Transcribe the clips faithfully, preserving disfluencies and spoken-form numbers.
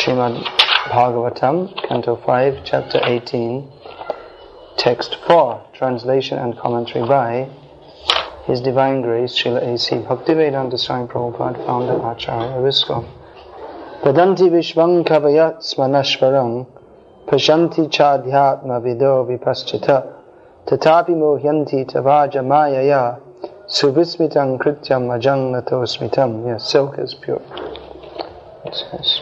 Srimad Bhagavatam, Canto five, Chapter eighteen, Text four, Translation and Commentary by His Divine Grace, Srila A C Bhaktivedanta Swami Prabhupada, Founder Acharya Visco. Padanti Vishvang Kavayat Smanashvaram, Pashanti Chadhyatma Vido Vipaschita, Tatapi Mohyanti Tavaja Mayaya, Suvismitang Krityam Ajang Nato Smitam. Yes, silk is pure. Yes, yes.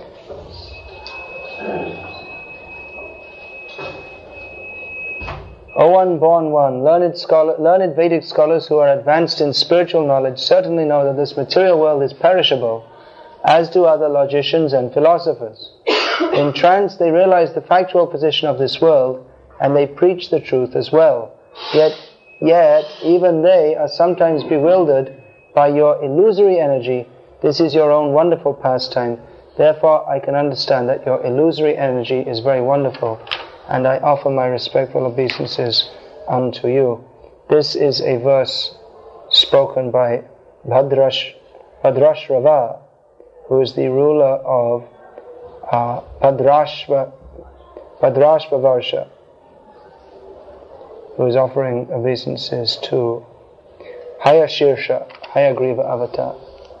O unborn one, learned, scholar, learned Vedic scholars who are advanced in spiritual knowledge certainly know that this material world is perishable, as do other logicians and philosophers. In trance they realize the factual position of this world, and they preach the truth as well. Yet, yet, even they are sometimes bewildered by your illusory energy. This is your own wonderful pastime. Therefore, I can understand that your illusory energy is very wonderful, and I offer my respectful obeisances unto you. This is a verse spoken by Bhadrash, Bhadrashrava, who is the ruler of uh, Bhadrashva, Bhadrashvavarsha, who is offering obeisances to Hayashirsha, Hayagriva avatar.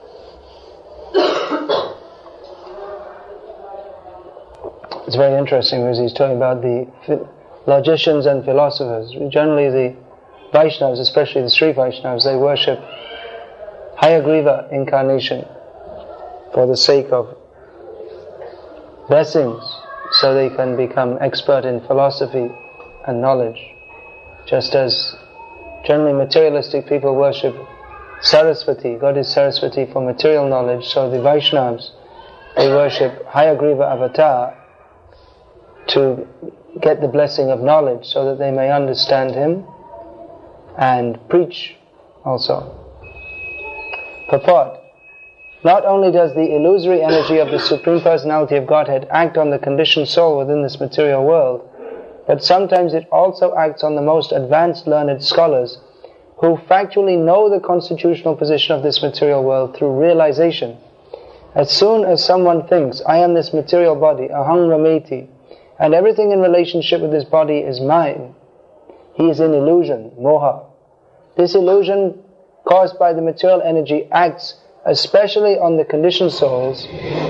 It's very interesting because he's talking about the logicians and philosophers. Generally the Vaishnavas, especially the Sri Vaishnavas, they worship Hayagriva incarnation for the sake of blessings, so they can become expert in philosophy and knowledge. Just as generally materialistic people worship Saraswati, God is Saraswati for material knowledge, so the Vaishnavas, they worship Hayagriva avatar to get the blessing of knowledge so that they may understand Him and preach also. Purport. Not only does the illusory energy of the Supreme Personality of Godhead act on the conditioned soul within this material world, but sometimes it also acts on the most advanced learned scholars who factually know the constitutional position of this material world through realization. As soon as someone thinks, I am this material body, aham rameti, and everything in relationship with this body is mine, he is in illusion, moha. This illusion caused by the material energy acts especially on the conditioned souls,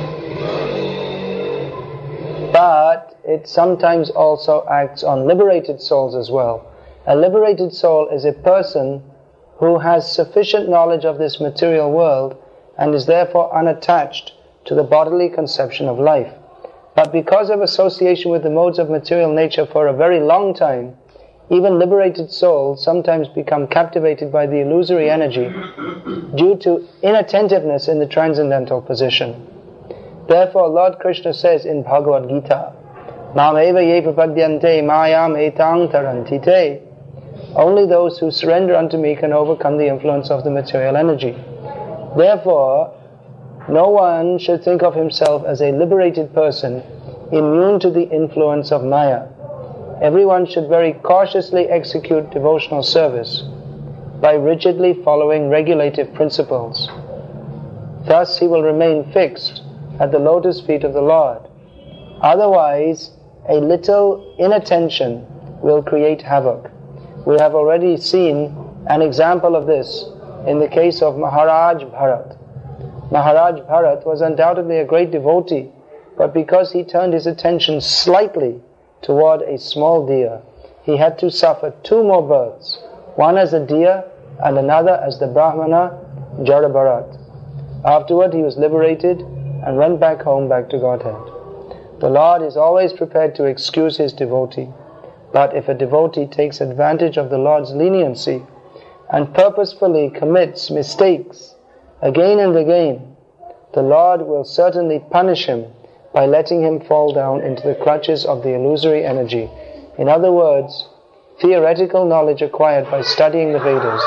but it sometimes also acts on liberated souls as well. A liberated soul is a person who has sufficient knowledge of this material world and is therefore unattached to the bodily conception of life. But because of association with the modes of material nature for a very long time, even liberated souls sometimes become captivated by the illusory energy due to inattentiveness in the transcendental position. Therefore, Lord Krishna says in Bhagavad Gita, Mam eva ye prapadyante mayam etang taranti te. Only those who surrender unto me can overcome the influence of the material energy. Therefore, no one should think of himself as a liberated person immune to the influence of Maya. Everyone should very cautiously execute devotional service by rigidly following regulative principles. Thus he will remain fixed at the lotus feet of the Lord. Otherwise, a little inattention will create havoc. We have already seen an example of this in the case of Maharaj Bharat. Maharaj Bharat was undoubtedly a great devotee, but because he turned his attention slightly toward a small deer, he had to suffer two more births, one as a deer and another as the Brahmana Jara Bharat. Afterward he was liberated and went back home, back to Godhead. The Lord is always prepared to excuse his devotee, but if a devotee takes advantage of the Lord's leniency and purposefully commits mistakes again and again, the Lord will certainly punish him by letting him fall down into the clutches of the illusory energy. In other words, theoretical knowledge acquired by studying the Vedas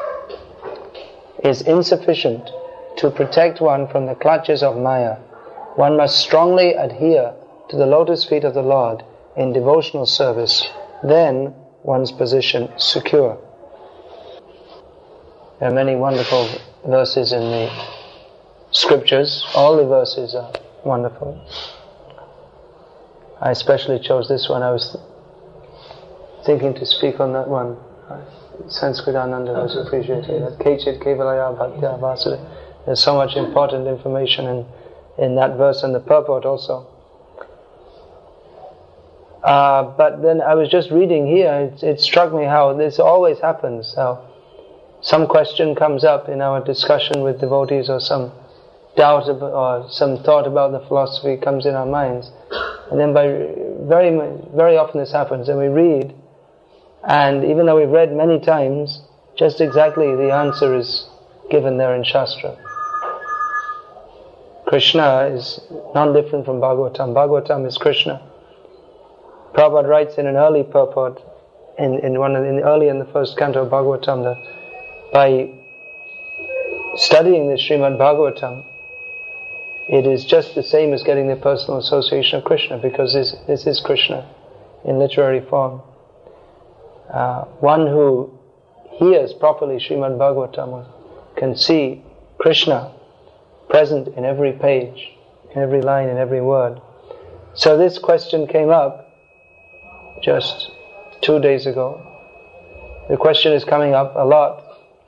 is insufficient to protect one from the clutches of Maya. One must strongly adhere to the lotus feet of the Lord in devotional service. Then one's position is secure. There are many wonderful verses in the scriptures. All the verses are wonderful. I especially chose this one. I was thinking to speak on that one. Sanskritananda was appreciating that. Kechit Kevalaya Bhaktya Vasudeva. There's so much important information in, in that verse and the purport also. Uh, but then I was just reading here, it, it struck me how this always happens, how some question comes up in our discussion with devotees, or some doubt about, or some thought about the philosophy comes in our minds, and then by very very often this happens, and we read, and even though we've read many times, just exactly the answer is given there in Shastra. Krishna is non-different from Bhagavatam. Bhagavatam is Krishna. Prabhupada writes in an early purport, in, in one of, in early in the first canto of Bhagavatam, that by studying the Srimad Bhagavatam, it is just the same as getting the personal association of Krishna, because this, this is Krishna in literary form. Uh, one who hears properly Srimad Bhagavatam can see Krishna present in every page, in every line, in every word. So this question came up just two days ago. The question is coming up a lot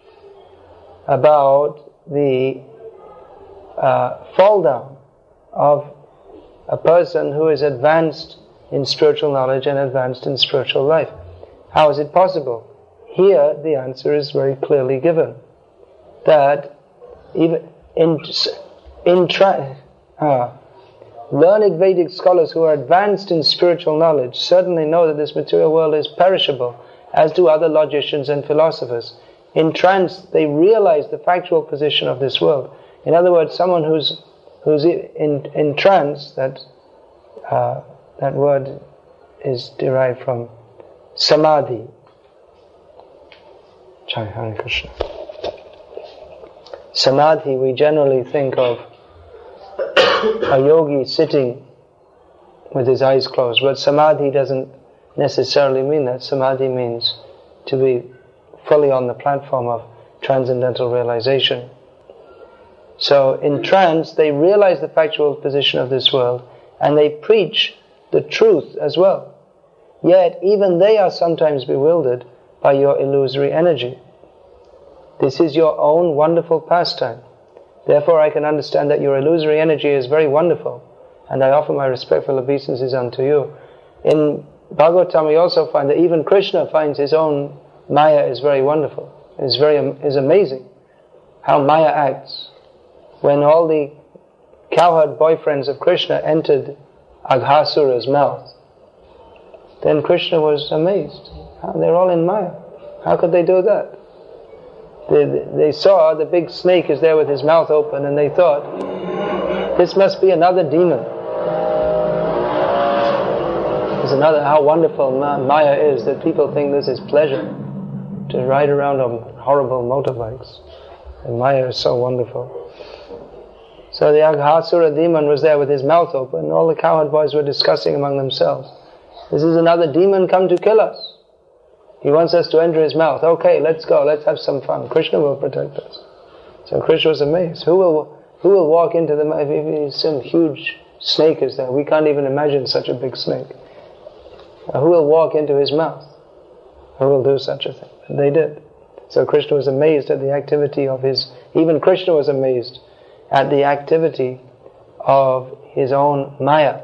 about the uh, fall down of a person who is advanced in spiritual knowledge and advanced in spiritual life. How is it possible? Here the answer is very clearly given, that even in in tra- uh, learned Vedic scholars who are advanced in spiritual knowledge certainly know that this material world is perishable, as do other logicians and philosophers. In trance, they realize the factual position of this world. In other words, someone who's who's in in trance, that uh, that word is derived from samadhi. Jai Hare Krishna. Samadhi, we generally think of a yogi sitting with his eyes closed, but samadhi doesn't necessarily mean that. Samadhi means to be fully on the platform of transcendental realization. So in trance, they realize the factual position of this world, and they preach the truth as well. Yet even they are sometimes bewildered by your illusory energy. This is your own wonderful pastime. Therefore I can understand that your illusory energy is very wonderful, and I offer my respectful obeisances unto you. In Bhagavatam we also find that even Krishna finds his own Maya is very wonderful. It's very is amazing how Maya acts. When all the cowherd boyfriends of Krishna entered Aghasura's mouth, then Krishna was amazed. They're all in Maya. How could they do that? They, they saw the big snake is there with his mouth open, and they thought, this must be another demon. There's another, how wonderful Maya is, that people think this is pleasure, to ride around on horrible motorbikes. And Maya is so wonderful. So the Aghasura demon was there with his mouth open, and all the cowherd boys were discussing among themselves, this is another demon come to kill us. He wants us to enter his mouth. Okay, let's go, let's have some fun. Krishna will protect us. So Krishna was amazed. Who will who will walk into the mouth? If some huge snake is there, we can't even imagine such a big snake. Who will walk into his mouth? Who will do such a thing? And they did. So Krishna was amazed at the activity of his, even Krishna was amazed at the activity of his own Maya.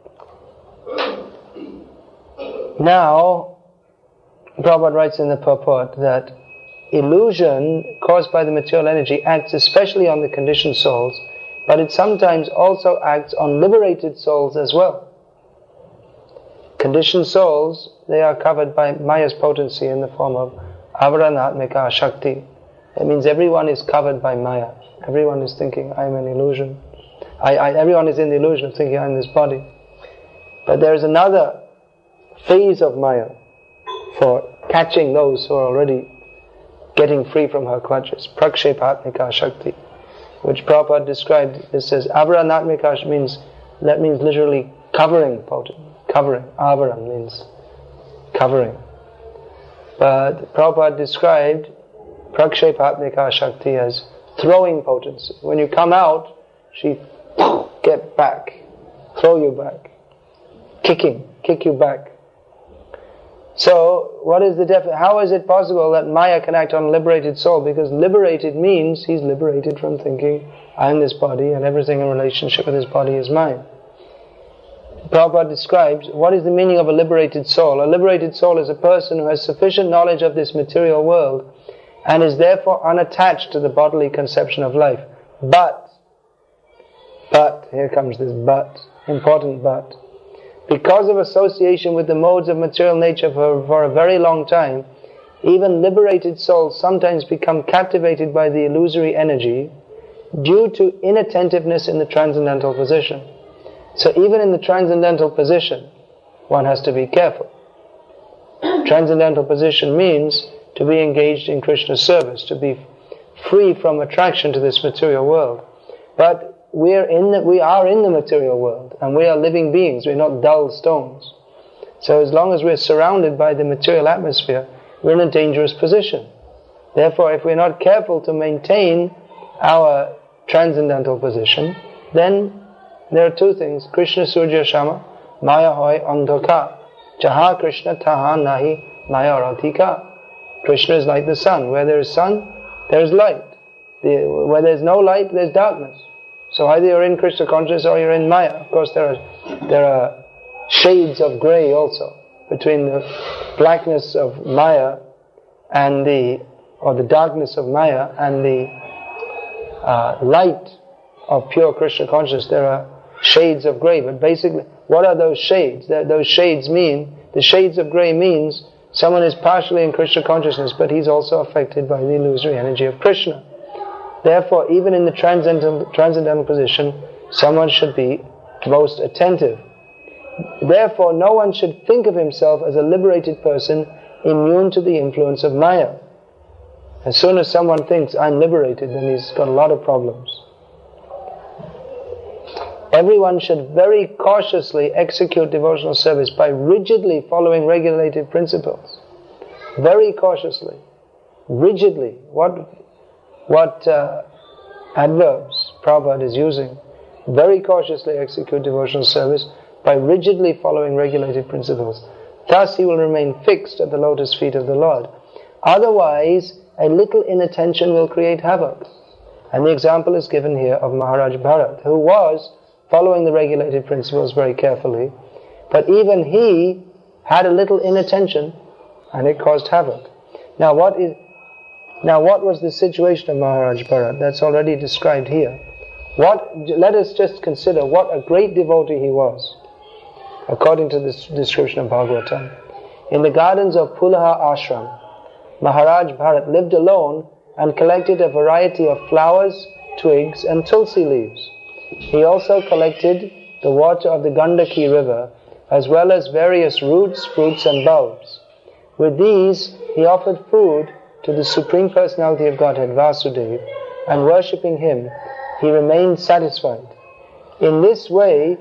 Now, Prabhupada writes in the purport that illusion caused by the material energy acts especially on the conditioned souls, but it sometimes also acts on liberated souls as well. Conditioned souls, they are covered by Maya's potency in the form of avaranatmika shakti. That means everyone is covered by Maya. Everyone is thinking, I am an illusion. I, I, everyone is in the illusion of thinking I am this body. But there is another phase of Maya for catching those who are already getting free from her clutches. Prakshepatmika Shakti, which Prabhupada described this as avaranatmika means, that means literally covering potent, covering. Avaran means covering. But Prabhupada described Prakshepatmika Shakti as throwing potency. When you come out, she get back, throw you back. kicking, kick you back. So, what is the def- how is it possible that Maya can act on a liberated soul? Because liberated means he's liberated from thinking, I am this body and everything in relationship with this body is mine. Prabhupada describes, what is the meaning of a liberated soul? A liberated soul is a person who has sufficient knowledge of this material world and is therefore unattached to the bodily conception of life. But, but, here comes this but, important but. Because of association with the modes of material nature for, for a very long time, even liberated souls sometimes become captivated by the illusory energy due to inattentiveness in the transcendental position. So even in the transcendental position, one has to be careful. Transcendental position means to be engaged in Krishna's service, to be free from attraction to this material world. But we're in the, we are in the material world, and we are living beings, we're not dull stones. So as long as we're surrounded by the material atmosphere, we're in a dangerous position. Therefore, if we're not careful to maintain our transcendental position, then there are two things. Krishna Surya Shama, Maya Hoy Andhaka. Jaha Krishna Taha Nahi Maya Ratika. Krishna is like the sun. Where there is sun, there is light. The, where there is no light, there is darkness. So either you're in Krishna consciousness or you're in Maya. Of course there are there are shades of grey also between the blackness of Maya and the or the darkness of Maya and the uh, light of pure Krishna consciousness. There are shades of grey, but basically, what are those shades? That those shades mean the shades of grey means someone is partially in Krishna consciousness, but he's also affected by the illusory energy of Krishna. Therefore, even in the transcendental, transcendental position, someone should be most attentive. Therefore, no one should think of himself as a liberated person immune to the influence of Maya. As soon as someone thinks, I'm liberated, then he's got a lot of problems. Everyone should very cautiously execute devotional service by rigidly following regulated principles. Very cautiously. Rigidly. What... What uh, adverbs Prabhupada is using. Very cautiously execute devotional service by rigidly following regulated principles. Thus he will remain fixed at the lotus feet of the Lord. Otherwise, a little inattention will create havoc. And the example is given here of Maharaj Bharat, who was following the regulated principles very carefully, but even he had a little inattention and it caused havoc. Now what is Now what was the situation of Maharaj Bharat? That's already described here. What? Let us just consider what a great devotee he was, according to this description of Bhagavatam. In the gardens of Pulaha Ashram, Maharaj Bharat lived alone and collected a variety of flowers, twigs and tulsi leaves. He also collected the water of the Gandaki river, as well as various roots, fruits and bulbs. With these, he offered food to the Supreme Personality of Godhead, Vasudeva, and worshipping him, he remained satisfied. In this way,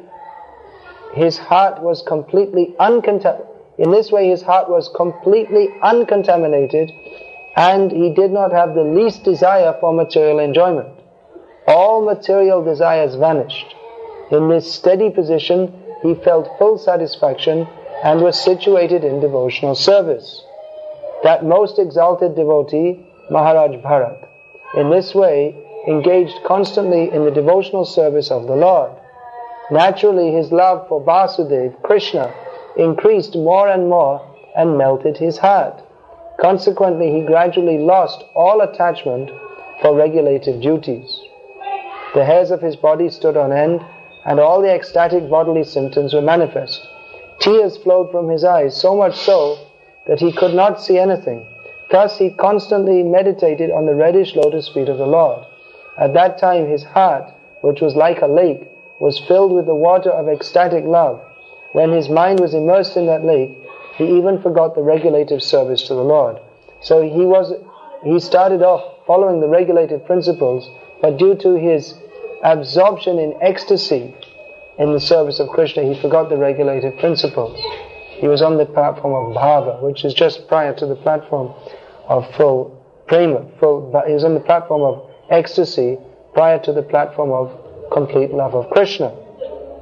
his heart was completely uncontaminated. In this way, his heart was completely uncontaminated, and he did not have the least desire for material enjoyment. All material desires vanished. In this steady position, he felt full satisfaction and was situated in devotional service. That most exalted devotee, Maharaj Bharat, in this way engaged constantly in the devotional service of the Lord. Naturally, his love for Vasudeva, Krishna, increased more and more and melted his heart. Consequently, he gradually lost all attachment for regulated duties. The hairs of his body stood on end, and all the ecstatic bodily symptoms were manifest. Tears flowed from his eyes, so much so that he could not see anything. Thus he constantly meditated on the reddish lotus feet of the Lord. At that time his heart, which was like a lake, was filled with the water of ecstatic love. When his mind was immersed in that lake, he even forgot the regulative service to the Lord. So he was, he started off following the regulated principles, but due to his absorption in ecstasy in the service of Krishna, he forgot the regulative principles. He was on the platform of bhava, which is just prior to the platform of full prema. Full, he was on the platform of ecstasy prior to the platform of complete love of Krishna.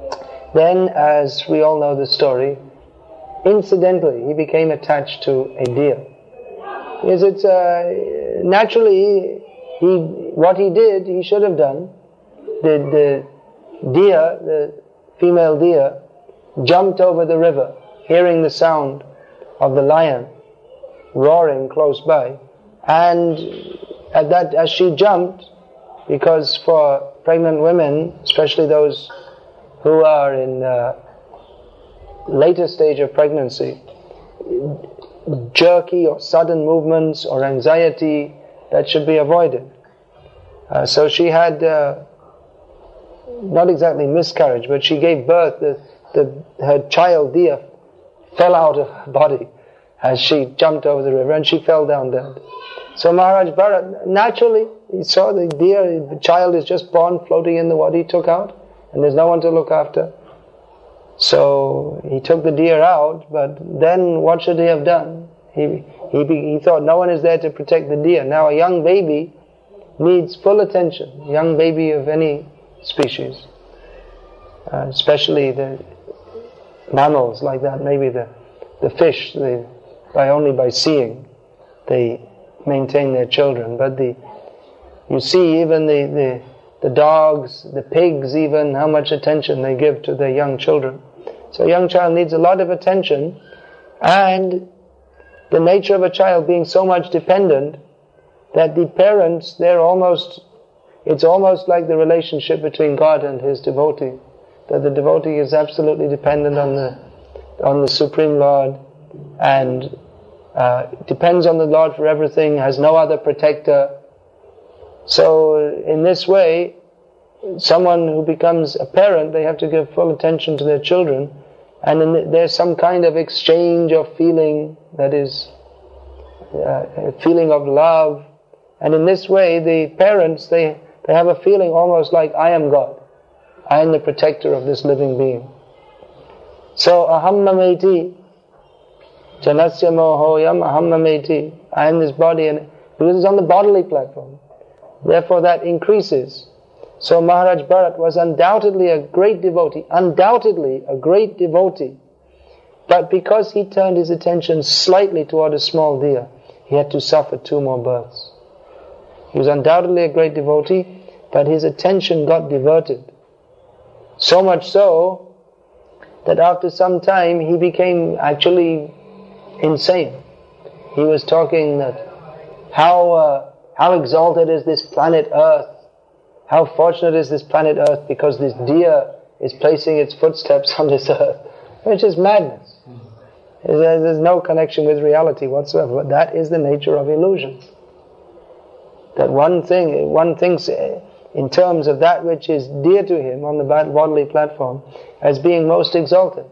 Then, as we all know the story, incidentally he became attached to a deer. Because it's uh, naturally he what he did he should have done. The the deer, the female deer, jumped over the river, hearing the sound of the lion roaring close by, and at that as she jumped, because for pregnant women, especially those who are in uh, later stage of pregnancy, jerky or sudden movements or anxiety, that should be avoided. Uh, so she had uh, not exactly miscarriage, but she gave birth. The, the her child deer fell out of her body as she jumped over the river, and she fell down dead. So Maharaj Bharat, naturally, he saw the deer, the child is just born, floating in the water, he took out, and there's no one to look after. So he took the deer out, but then what should he have done? He, he, he thought no one is there to protect the deer. Now a young baby needs full attention, a young baby of any species, uh, especially the mammals like that, maybe the, the fish, they, by only by seeing, they maintain their children. But the you see even the, the, the dogs, the pigs even, how much attention they give to their young children. So a young child needs a lot of attention, and the nature of a child being so much dependent that the parents, they're almost, it's almost like the relationship between God and His devotee, that the devotee is absolutely dependent on the on the Supreme Lord, and uh, depends on the Lord for everything, has no other protector. So in this way, someone who becomes a parent, they have to give full attention to their children, and then there's some kind of exchange of feeling, that is uh, a feeling of love, and in this way the parents, they, they have a feeling almost like, I am God, I am the protector of this living being. So aham mameti janasya mohoyam aham mameti, I am this body, and because it's on the bodily platform, therefore that increases. So Maharaj Bharat was undoubtedly a great devotee, undoubtedly a great devotee. But because he turned his attention slightly toward a small deer, he had to suffer two more births. He was undoubtedly a great devotee, but his attention got diverted. So much so that after some time he became actually insane. He was talking that how uh, how exalted is this planet Earth. How fortunate is this planet Earth because this deer is placing its footsteps on this earth, which is madness. There's no connection with reality whatsoever. But that is the nature of illusion. That one thing, one thinks in terms of that which is dear to him on the bodily platform as being most exalted.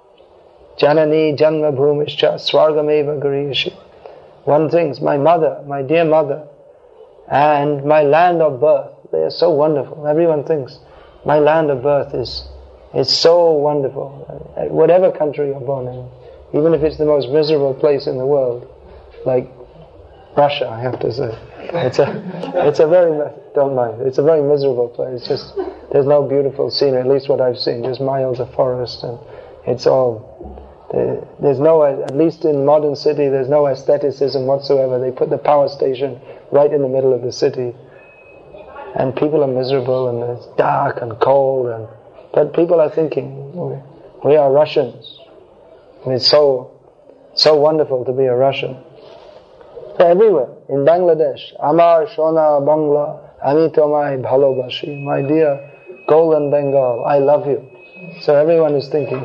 Janani janma bhumischa swargameva gariyashi. One thinks, my mother, my dear mother, and my land of birth, they are so wonderful. Everyone thinks, my land of birth is is so wonderful. Whatever country you're born in, even if it's the most miserable place in the world, like Russia, I have to say, it's a it's a very don't mind. It's a very miserable place. It's just there's no beautiful scenery. At least what I've seen, just miles of forest, and it's all. There's no, at least in modern city, there's no aestheticism whatsoever. They put the power station right in the middle of the city. And people are miserable, and it's dark and cold, and but people are thinking, we are Russians. And it's so so wonderful to be a Russian. So everywhere, in Bangladesh, Amar Shona Bangla, Ami Tomai Bhalobashi, my dear golden Bengal, I love you. So everyone is thinking,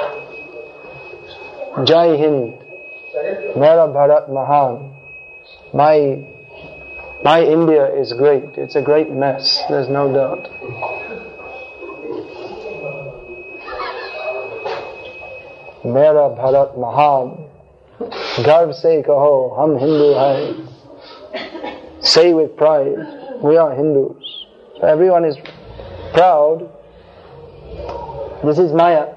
Jai Hind, Mera Bharat Mahan, my My India is great. It's a great mess. There's no doubt. Mera Bharat Mahan. Garv se kaho, hum Hindu hai. Say with pride, we are Hindus. So everyone is proud. This is Maya.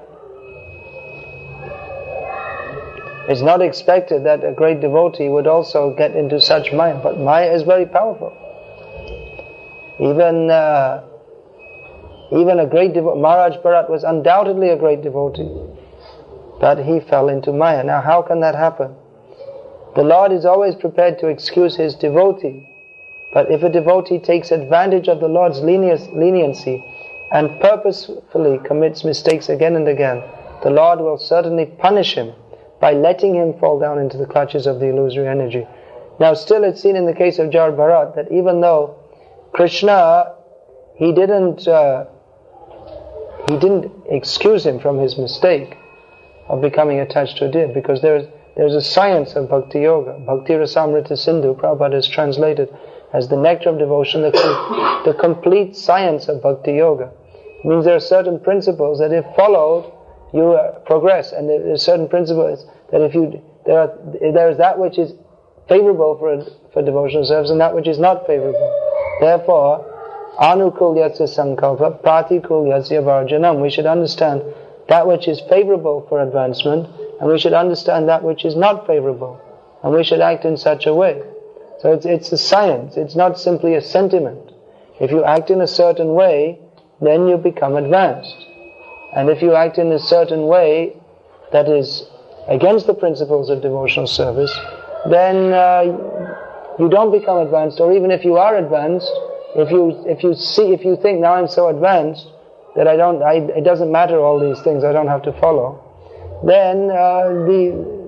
It's not expected that a great devotee would also get into such Maya, but Maya is very powerful. Even uh, Even a great devotee, Maharaj Bharat was undoubtedly a great devotee, but he fell into Maya. Now how can that happen? The Lord is always prepared to excuse his devotee, but if a devotee takes advantage of the Lord's leniency and purposefully commits mistakes again and again, the Lord will certainly punish him by letting him fall down into the clutches of the illusory energy. Now still it's seen in the case of Jar Bharat that even though Krishna, he didn't uh, he didn't excuse him from his mistake of becoming attached to a deer, because there's there's a science of Bhakti Yoga. Bhakti Rasamrita Sindhu, Prabhupada has translated as the nectar of devotion, the, com- the complete science of Bhakti Yoga. It means there are certain principles that if followed, you uh, progress, and there are certain principles that if you there are there is that which is favorable for for devotional service and that which is not favorable. Therefore, anukulyasya sankalpa pratikulyasya varjanam. We should understand that which is favorable for advancement, and we should understand that which is not favorable, and we should act in such a way. So it's it's a science. It's not simply a sentiment. If you act in a certain way, then you become advanced. And if you act in a certain way that is against the principles of devotional service, then uh, you don't become advanced. Or even if you are advanced, if you if you see if you think, now I'm so advanced that I don't, I, it doesn't matter all these things, I don't have to follow, then uh, the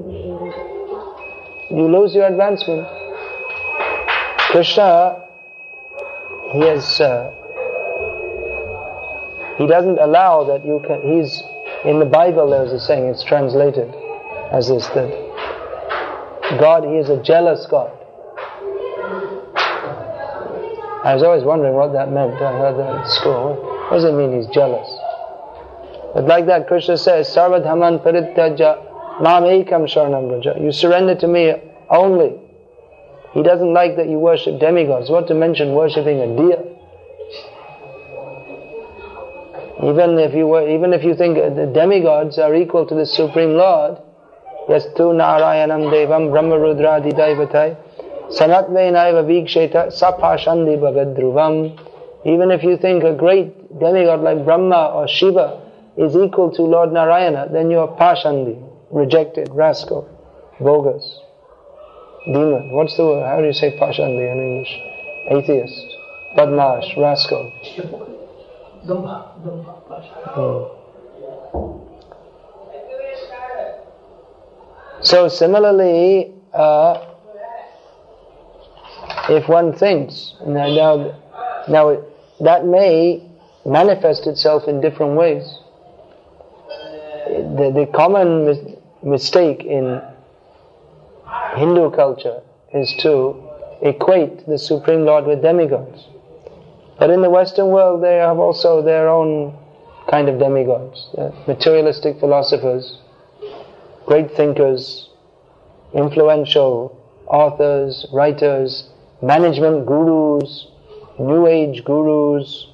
you lose your advancement. Krishna, he has. Uh, He doesn't allow that you can, he's, in the Bible there's a saying, it's translated as this, that God, he is a jealous God. I was always wondering what that meant. I heard that at school. What does it mean he's jealous? But like that, Krishna says, Sarvadhaman parityaja mam ekam sharanam vraja. You surrender to me only. He doesn't like that you worship demigods. What to mention worshipping a deer? Even if you were, even if you think the demigods are equal to the Supreme Lord, yastu narayanam devam brahmarudra didaivatai sanatvenaiva viksheta sapashandi bhagadruvam. Even if you think a great demigod like Brahma or Shiva is equal to Lord Narayana, then you are pashandi, rejected, rascal, bogus, demon. What's the word? How do you say pashandi in English? Atheist, badmash, rascal. Hmm. So similarly, uh, if one thinks, now, now, now it, that may manifest itself in different ways. The, the common mis- mistake in Hindu culture is to equate the Supreme Lord with demigods. But in the Western world, they have also their own kind of demigods, materialistic philosophers, great thinkers, influential authors, writers, management gurus, New Age gurus,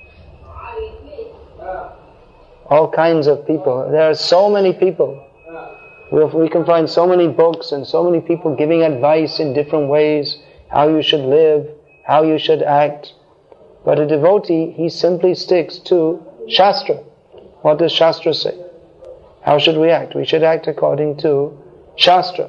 all kinds of people. There are so many people. We can find so many books and so many people giving advice in different ways, how you should live, how you should act. But a devotee, he simply sticks to Shastra. What does Shastra say? How should we act? We should act according to Shastra.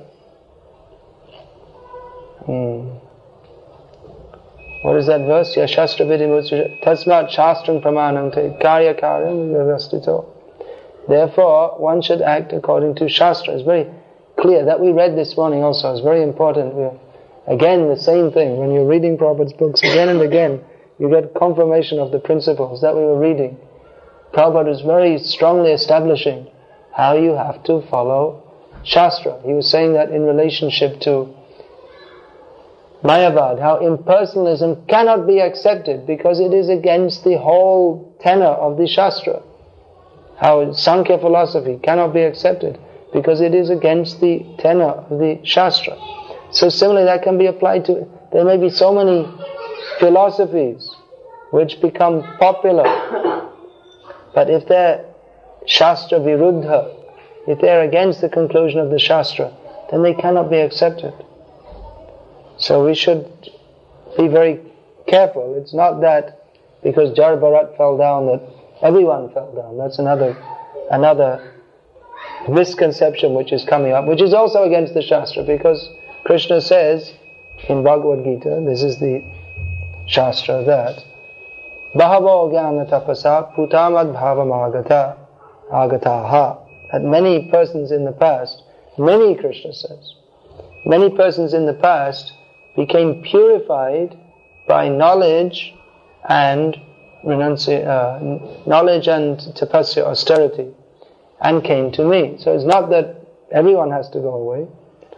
Hmm. What is that verse? Ya Shastra Vidimutsya Tasmat Shastram Pramanam Te Karya Karyam Vyavastito. Therefore, one should act according to Shastra. It's very clear. That we read this morning also. It's very important. We're, again, the same thing. When you're reading Prabhupada's books again and again, you get confirmation of the principles that we were reading. Prabhupada is very strongly establishing how you have to follow Shastra. He was saying that in relationship to Mayavad, how impersonalism cannot be accepted because it is against the whole tenor of the Shastra. How Sankhya philosophy cannot be accepted because it is against the tenor of the Shastra. So similarly, that can be applied to, there may be so many philosophies which become popular, but if they're Shastra Viruddha, if they're against the conclusion of the Shastra, then they cannot be accepted. So we should be very careful. It's not that because Jar Bharat fell down that Everyone fell down. That's another another misconception which is coming up, which is also against the Shastra, because Krishna says in Bhagavad Gita, this is the Shastra, that Bahavo Jnana Tapasa Putamad Bhavam Agata Agataha, that many persons in the past, many, Krishna says, many persons in the past became purified by knowledge and renunci- uh, knowledge and tapasya, austerity, and came to me. So it's not that everyone has to go away,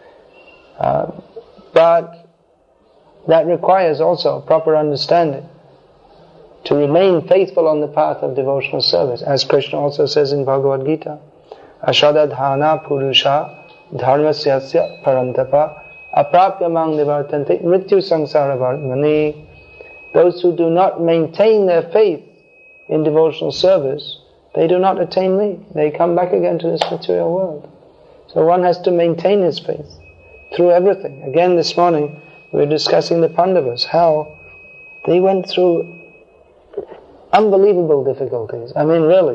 uh, but that requires also a proper understanding to remain faithful on the path of devotional service, as Krishna also says in Bhagavad Gita, Ashadadhana Purusha Dharmasyasya Parantapa Aprapyamang Nivartante Mrityu Sangsara Vartmani. Those who do not maintain their faith in devotional service, they do not attain me. They come back again to this material world. So one has to maintain his faith through everything. Again, this morning we were discussing the Pandavas, how they went through unbelievable difficulties. I mean, really,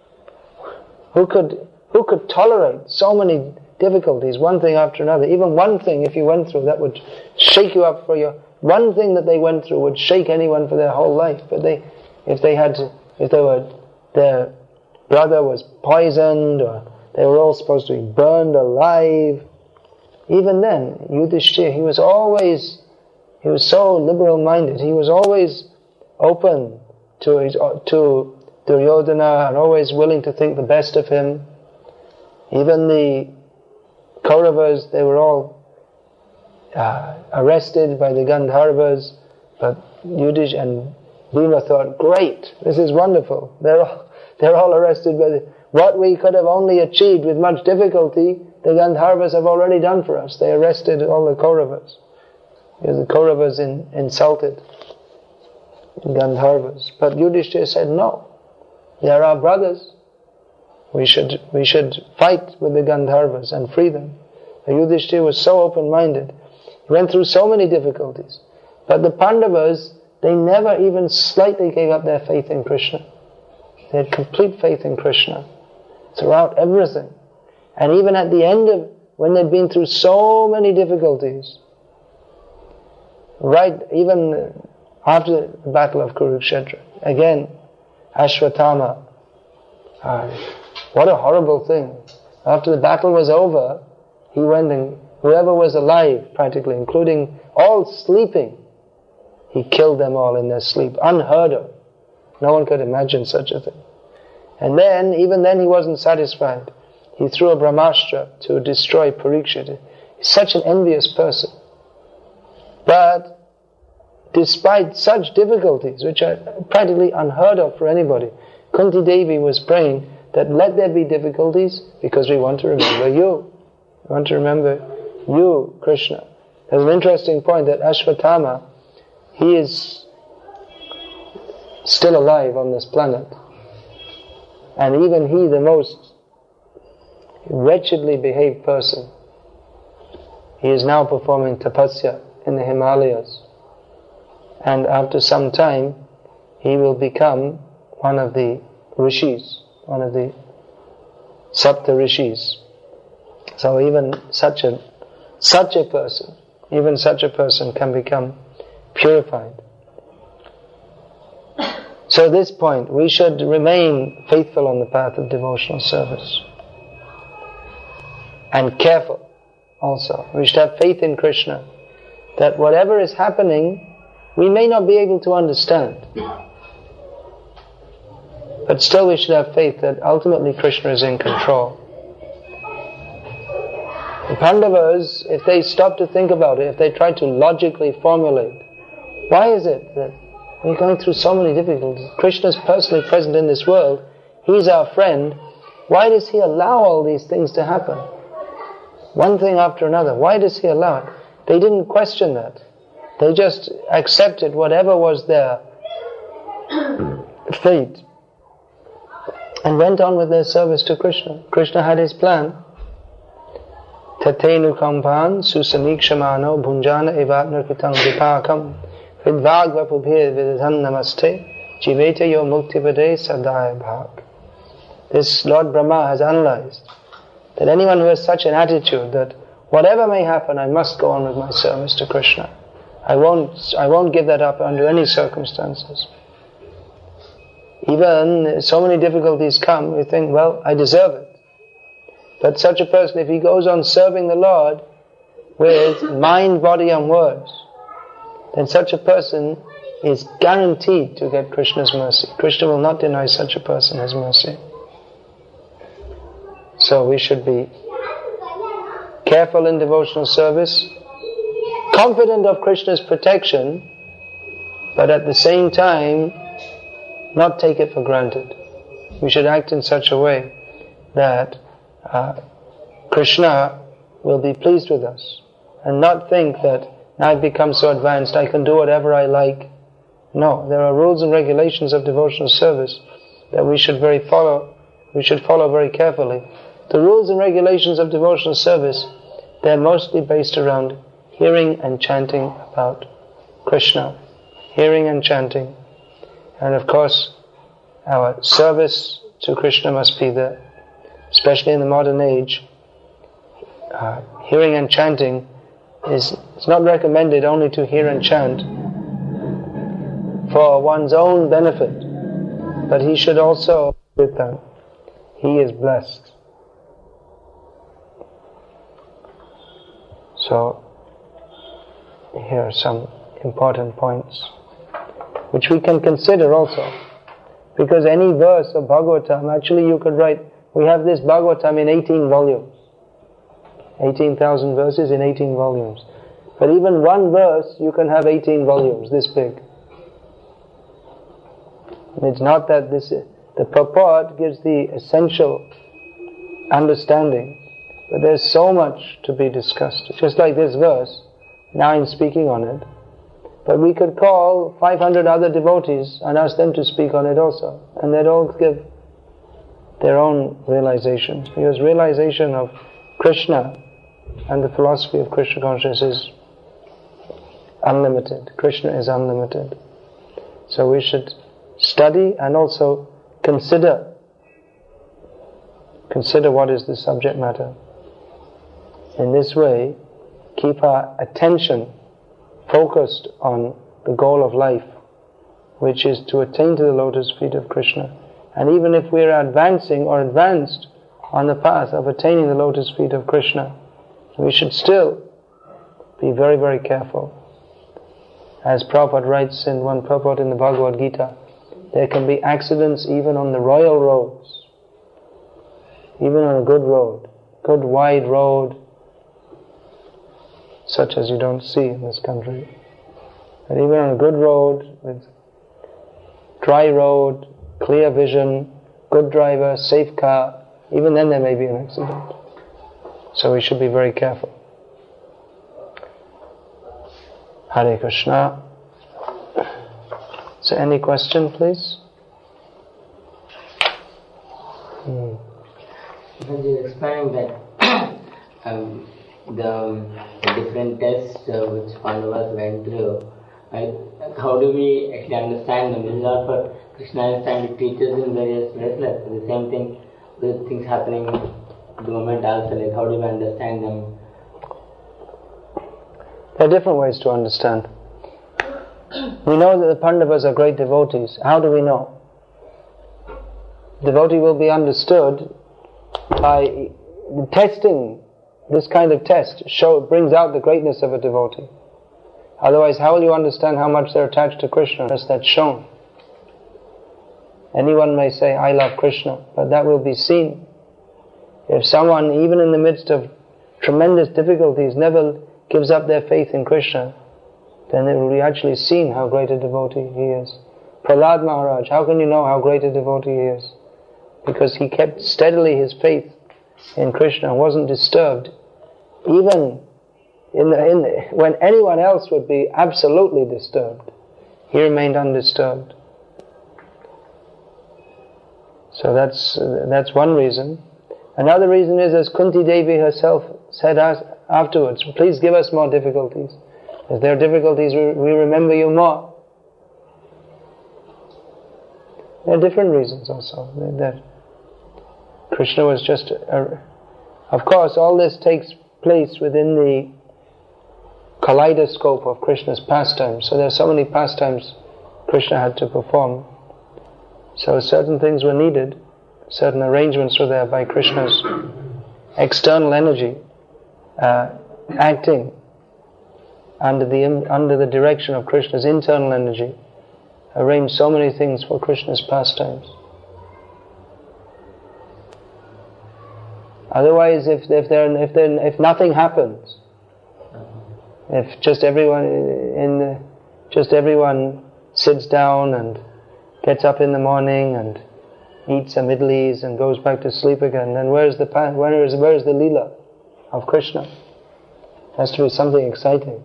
who could who could tolerate so many difficulties, one thing after another? Even one thing, if you went through, that would shake you up for your. One thing that they went through would shake anyone for their whole life. But they, if they had, to, if they were, their brother was poisoned, or they were all supposed to be burned alive. Even then, Yudhishthira, he was always, he was so liberal-minded. He was always open to his, to Duryodhana, and always willing to think the best of him. Even the Kauravas, they were all uh, arrested by the Gandharvas, but Yudhishthira and Bhima thought, great, this is wonderful. They're all, they're all arrested by the, what we could have only achieved with much difficulty, the Gandharvas have already done for us. They arrested all the Kauravas. Because the Kauravas in, insulted the Gandharvas. But Yudhishthira said, no, they are our brothers. We should we should fight with the Gandharvas and free them. And Yudhishthira was so open-minded. He went through so many difficulties. But the Pandavas, they never even slightly gave up their faith in Krishna. They had complete faith in Krishna throughout everything. And even at the end of, when they'd been through so many difficulties, right, even after the battle of Kurukshetra, again, Ashwatthama, uh, what a horrible thing. After the battle was over, he went and whoever was alive, practically, including all sleeping, he killed them all in their sleep. Unheard of. No one could imagine such a thing. And then, even then he wasn't satisfied. He threw a Brahmastra to destroy Parikshit. He's such an envious person. But despite such difficulties, which are practically unheard of for anybody, Kunti Devi was praying that let there be difficulties because we want to remember you. We want to remember you, Krishna. There's an interesting point that Ashwatthama, he is still alive on this planet. And even he, the most wretchedly behaved person, he is now performing tapasya in the Himalayas. And after some time, he will become one of the rishis, one of the Sapta rishis. So even such a such a person, even such a person can become purified. So at this point, we should remain faithful on the path of devotional service. And careful also. We should have faith in Krishna, that whatever is happening, we may not be able to understand. But still we should have faith that ultimately Krishna is in control. The Pandavas, if they stop to think about it, if they try to logically formulate, why is it that we're going through so many difficulties? Krishna is personally present in this world. He's our friend. Why does he allow all these things to happen? One thing after another. Why does he allow it? They didn't question that. They just accepted whatever was their fate and went on with their service to Krishna. Krishna had his plan. Tatenu kampan susanikshamano bhunjana evatnarkitang vipakam vidvagvapubhir vidadhan namaste Jiveta yo muktipade sadaya bhag. This Lord Brahma has analyzed that anyone who has such an attitude that whatever may happen, I must go on with my service to Krishna. I won't, I won't give that up under any circumstances. Even so many difficulties come, we think, well, I deserve it. But such a person, if he goes on serving the Lord with mind, body and words, then such a person is guaranteed to get Krishna's mercy. Krishna will not deny such a person his mercy. So we should be careful in devotional service, confident of Krishna's protection, but at the same time not take it for granted. We should act in such a way that uh, Krishna will be pleased with us, and not think that now I've become so advanced I can do whatever I like. No, there are rules and regulations of devotional service that we should very follow. We should follow very carefully. The rules and regulations of devotional service, they're mostly based around hearing and chanting about Krishna. Hearing and chanting. And of course, our service to Krishna must be there. Especially in the modern age, uh, hearing and chanting is it's not recommended only to hear and chant for one's own benefit, but he should also with them. He is blessed. So, here are some important points which we can consider also. Because any verse of Bhagavatam, actually you could write, we have this Bhagavatam in eighteen volumes. eighteen thousand verses in eighteen volumes. But even one verse, you can have eighteen volumes, this big. And it's not that this, the purport gives the essential understanding, but there's so much to be discussed. Just like this verse, now I'm speaking on it, but we could call five hundred other devotees and ask them to speak on it also, and they'd all give their own realization. Because realization of Krishna and the philosophy of Krishna consciousness is unlimited. Krishna is unlimited. So we should study and also consider consider what is the subject matter. In this way, keep our attention focused on the goal of life, which is to attain to the lotus feet of Krishna. And even if we are advancing or advanced on the path of attaining the lotus feet of Krishna, we should still be very, very careful. As Prabhupada writes in one purport in the Bhagavad Gita, there can be accidents even on the royal roads, even on a good road, good wide road, such as you don't see in this country. And even on a good road, with dry road, clear vision, good driver, safe car, even then there may be an accident. So we should be very careful. Hare Krishna. So any question, please? Hmm. When you explained that um, the, the different tests uh, which Pandavas went through, I, how do we actually understand them? This is not for Krishna time, it teaches in various ways, like the same thing with things happening at the moment also, like how do we understand them? There are different ways to understand. We know that the Pandavas are great devotees. How do we know? Devotee will be understood by testing. This kind of test show brings out the greatness of a devotee. Otherwise, how will you understand how much they're attached to Krishna unless that's shown? Anyone may say, I love Krishna, but that will be seen. If someone, even in the midst of tremendous difficulties, never gives up their faith in Krishna, then it will be actually seen how great a devotee he is. Prahlad Maharaj, how can you know how great a devotee he is? Because he kept steadily his faith in Krishna and wasn't disturbed. Even in the, in the, when anyone else would be absolutely disturbed, he remained undisturbed. So that's that's one reason. Another reason is, as Kunti Devi herself said afterwards, please give us more difficulties. If there are difficulties, we, we remember you more. There are different reasons also. That Krishna was just a, of course all this takes place within the kaleidoscope of Krishna's pastimes. So there are so many pastimes Krishna had to perform. So certain things were needed, certain arrangements were there by Krishna's external energy uh, acting under the under the direction of Krishna's internal energy, arranged so many things for Krishna's pastimes. Otherwise, if if there if there if nothing happens, if just everyone in the, just everyone sits down and gets up in the morning and eats some idlis and goes back to sleep again, then where's the where is where is the Leela of Krishna? It has to be something exciting.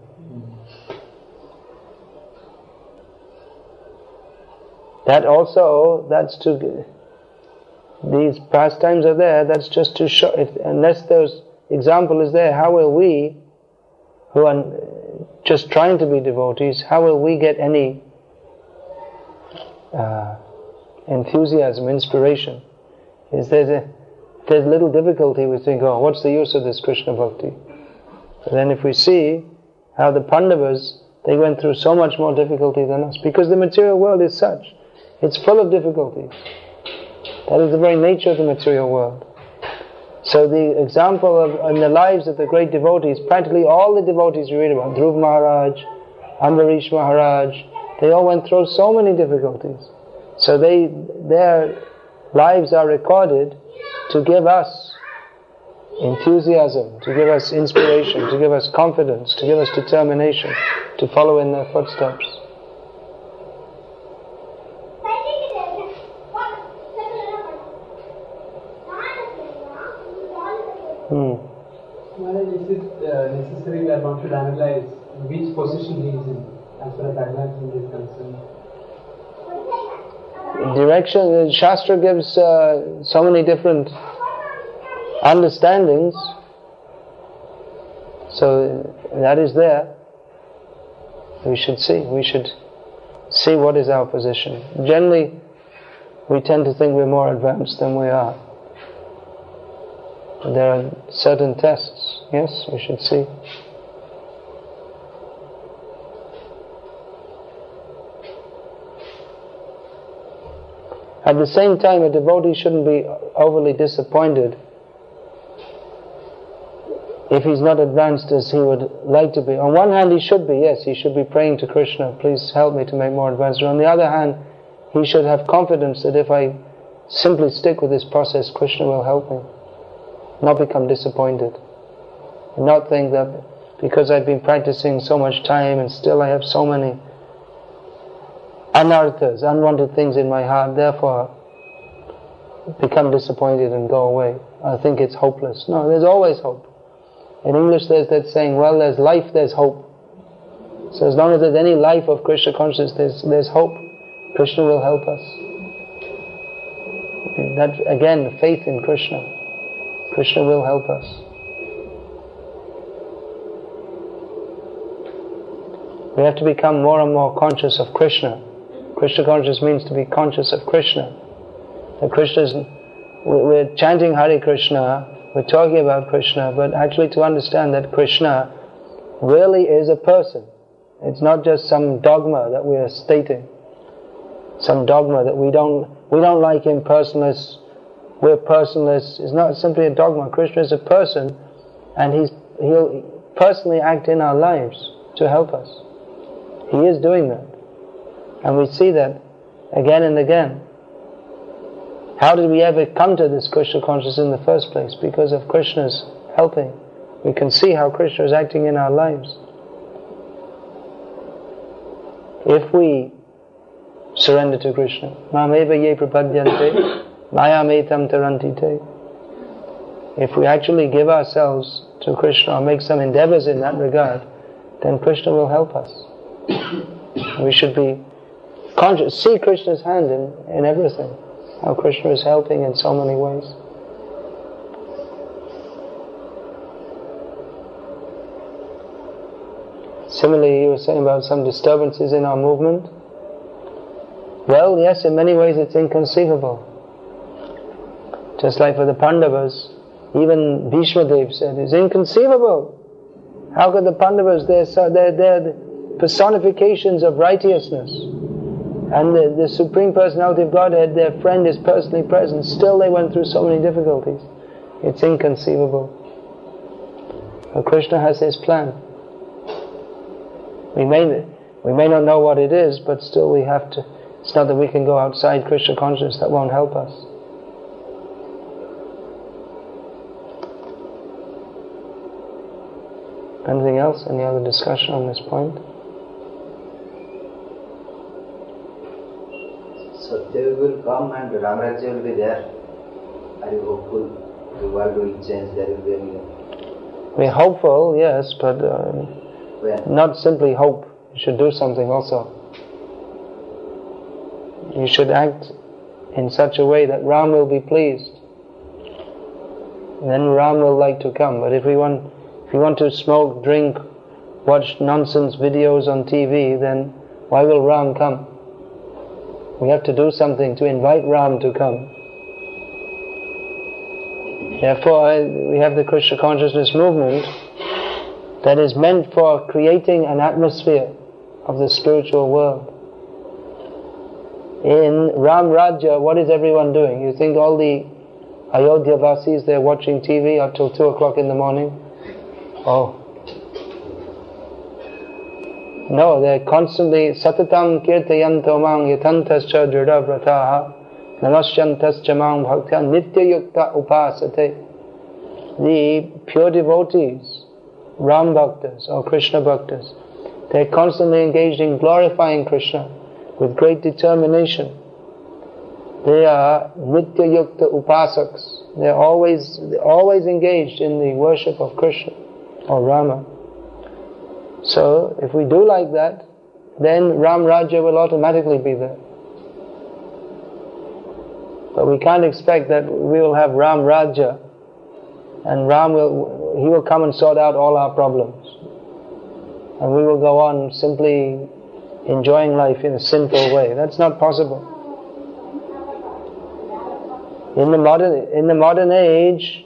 That also, that's to, these pastimes are there, that's just to show, if, unless those example is there, how will we, who are just trying to be devotees, how will we get any uh, enthusiasm, inspiration? Is there's a there's little difficulty, we think, oh, what's the use of this Krishna bhakti? But then if we see how the Pandavas, they went through so much more difficulty than us, because the material world is such. It's full of difficulties. That is the very nature of the material world. So the example of in the lives of the great devotees, practically all the devotees you read about, Dhruv Maharaj, Ambarish Maharaj, they all went through so many difficulties. So they, their lives are recorded to give us enthusiasm, to give us inspiration, to give us confidence, to give us determination, to follow in their footsteps. Hmm. Maharaj, is it uh, necessary that one should analyze which position he is in as far as Advancement is concerned? Direction, the Shastra gives uh, so many different understandings, so that is there. We should see, we should see what is our position. Generally, we tend to think we're more advanced than we are. There are certain tests, yes, we should see. At the same time, a devotee shouldn't be overly disappointed if he's not advanced as he would like to be. On one hand, he should be, yes, he should be praying to Krishna, please help me to make more advancement. On the other hand, he should have confidence that if I simply stick with this process, Krishna will help me. Not become disappointed. And not think that because I've been practicing so much time and still I have so many anarthas, unwanted things in my heart, therefore become disappointed and go away. I think it's hopeless. No, there's always hope. In English there's that saying, well, there's life, there's hope. So as long as there's any life of Krishna consciousness, there's, there's hope. Krishna will help us. That, again, faith in Krishna. Krishna will help us. We have to become more and more conscious of Krishna. Krishna conscious means to be conscious of Krishna. That Krishna is, we're chanting Hare Krishna, we're talking about Krishna, but actually to understand that Krishna really is a person. It's not just some dogma that we are stating. Some dogma that we don't we don't like him, personless. We're personless. It's not simply a dogma. Krishna is a person, and he's he'll personally act in our lives to help us. He is doing that, and we see that again and again. How did we ever come to this Krishna consciousness in the first place? Because of Krishna's helping. We can see how Krishna is acting in our lives. If we surrender to Krishna, Mameva ye prapadyante Mayametam tarantite. If we actually give ourselves to Krishna or make some endeavors in that regard, then Krishna will help us. We should be conscious, see Krishna's hand in, in everything. How Krishna is helping in so many ways. Similarly, you were saying about some disturbances in our movement. Well, yes, in many ways it's inconceivable. Just like for the Pandavas, even Bhishma Dev said, it's inconceivable. How could the Pandavas, they're, so, they're, they're the personifications of righteousness. And the, the Supreme Personality of Godhead, their friend is personally present. Still they went through so many difficulties. It's inconceivable. But Krishna has his plan. We may, we may not know what it is, but still we have to. It's not that we can go outside Krishna consciousness, that won't help us. Anything else? Any other discussion on this point? So they will come and Ramarajya will be there. Are you hopeful the world will change? There will be any... We're hopeful, yes, but uh, not simply hope. You should do something also. You should act in such a way that Ram will be pleased. Then Ram will like to come. But if we want, if we want to smoke, drink, watch nonsense videos on T V, then why will Ram come? We have to do something to invite Ram to come. Therefore, we have the Krishna consciousness movement that is meant for creating an atmosphere of the spiritual world. In Ram Rajya, what is everyone doing? You think all the Ayodhya Vasis, they're watching T V up till two o'clock in the morning? Oh. No, they're constantly Satatam Kirtayanto Mang Yatantascha Drida Vrataha Namasyantascha Mang Bhaktya Nitya Yukta Upasate. The pure devotees, Ram Bhaktas or Krishna Bhaktas, they're constantly engaged in glorifying Krishna with great determination. They are Nitya Yukta Upasaks. They're always, they're always engaged in the worship of Krishna or Rama. So, if we do like that, then Ram Rajya will automatically be there. But we can't expect that we will have Ram Rajya and Ram will, he will come and sort out all our problems. And we will go on simply enjoying life in a sinful way. That's not possible. In the modern, in the modern age,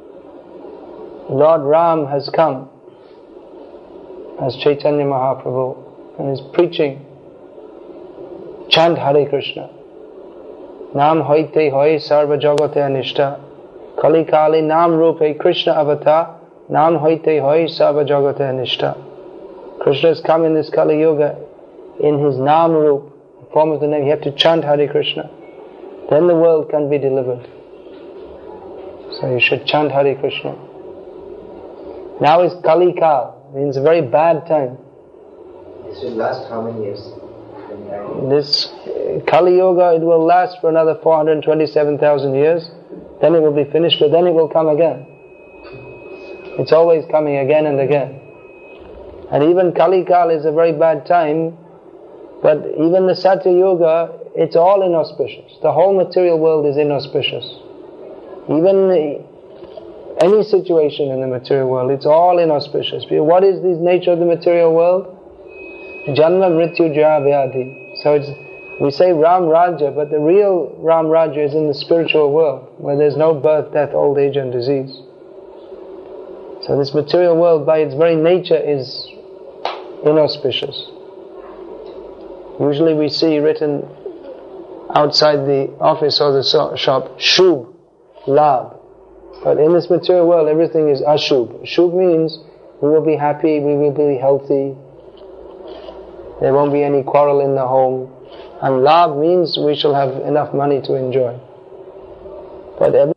Lord Ram has come as Chaitanya Mahaprabhu and is preaching, chant Hare Krishna. Nam hoite hoy sarva jagate anishta. Kali kali nam rupe Krishna avatar. Nam hoite hoy sarva jagate anishta. Krishna has come in this Kali Yuga in his Nam Rup, the form of the name. You have to chant Hare Krishna. Then the world can be delivered. So you should chant Hare Krishna. Now is Kali Kal. Means a very bad time. This will last how many years? This Kali Yuga, it will last for another four hundred twenty-seven thousand years. Then it will be finished, but then it will come again. It's always coming again and again. And even Kali Kal is a very bad time, but even the Satya Yuga, it's all inauspicious. The whole material world is inauspicious. Even the, any situation in the material world, it's all inauspicious. What is the nature of the material world? Janma Mrityu Jara Vyadhi. So it's, we say Ram Rajya, but the real Ram Rajya is in the spiritual world, where there's no birth, death, old age and disease. So this material world by its very nature is inauspicious. Usually we see written outside the office or the shop, Shubh, Labh. But in this material world, everything is Ashubh. Shubh means we will be happy, we will be healthy, there won't be any quarrel in the home. And Labh means we shall have enough money to enjoy. But every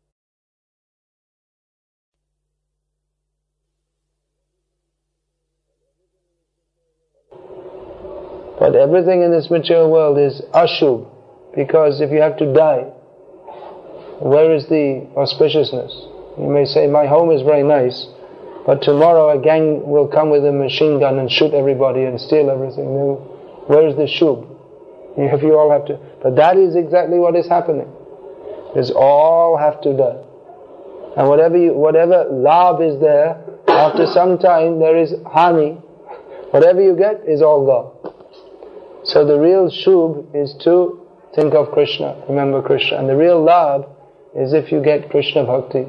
But everything in this material world is Ashubh, because if you have to die, where is the auspiciousness? You may say, my home is very nice, but tomorrow a gang will come with a machine gun and shoot everybody and steal everything. Then where is the shubh? If you all have to, but that is exactly what is happening. Is all have to die, and whatever you, whatever labh is there, after some time there is hani. Whatever you get is all gone. So the real shubh is to think of Krishna, remember Krishna. And the real labh is if you get Krishna bhakti.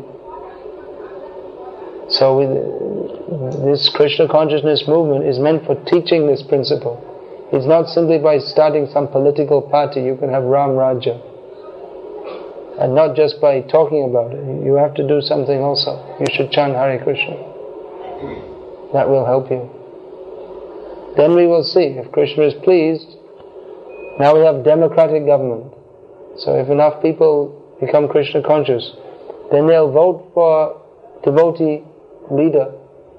So with this Krishna consciousness movement is meant for teaching this principle. It's not simply by starting some political party you can have Ram Rajya. And not just by talking about it. You have to do something also. You should chant Hare Krishna. That will help you. Then we will see. If Krishna is pleased, now we have democratic government. So if enough people become Krishna conscious, then they'll vote for devotee leader.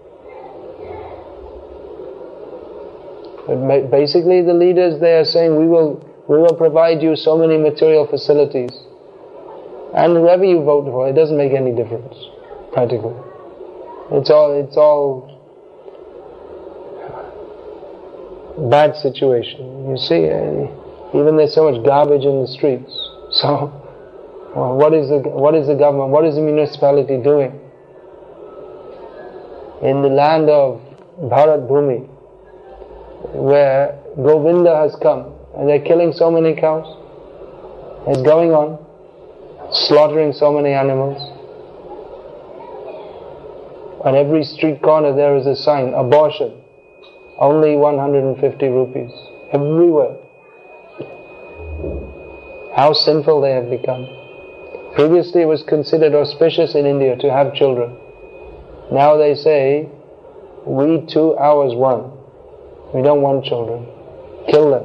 But basically the leaders, they are saying, we will we will provide you so many material facilities. And whoever you vote for, it doesn't make any difference, practically. It's all, it's all bad situation. You see, even there's so much garbage in the streets. So, well, what is the what is the government, what is the municipality doing? In the land of Bharat Bhumi, where Govinda has come, and they're killing so many cows. It's going on, slaughtering so many animals. On every street corner there is a sign, abortion, only one hundred fifty rupees, everywhere. How sinful they have become. Previously it was considered auspicious in India to have children. Now they say, we too, ours one. We don't want children. Kill them.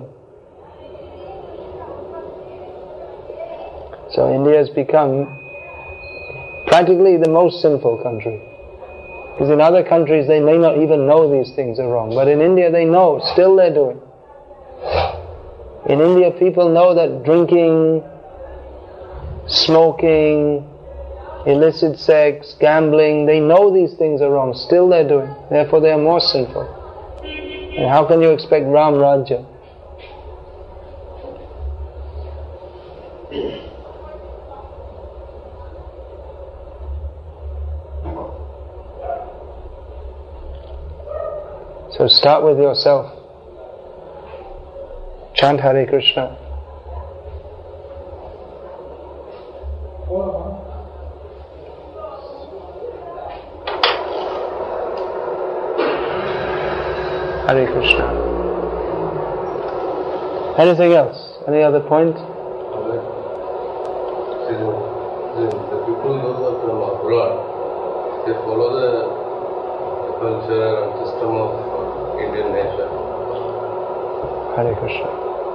So India has become practically the most sinful country. Because in other countries they may not even know these things are wrong. But in India they know, still they're doing. In India people know that drinking, smoking, illicit sex, gambling, they know these things are wrong, still they're doing. Therefore they are more sinful. And how can you expect Ram Rajya? So start with yourself. Chant Hare Krishna. Hare Krishna. Anything else? Any other point? The, the, the people who are from abroad, they follow the, the culture and system of Indian nation. Hare Krishna.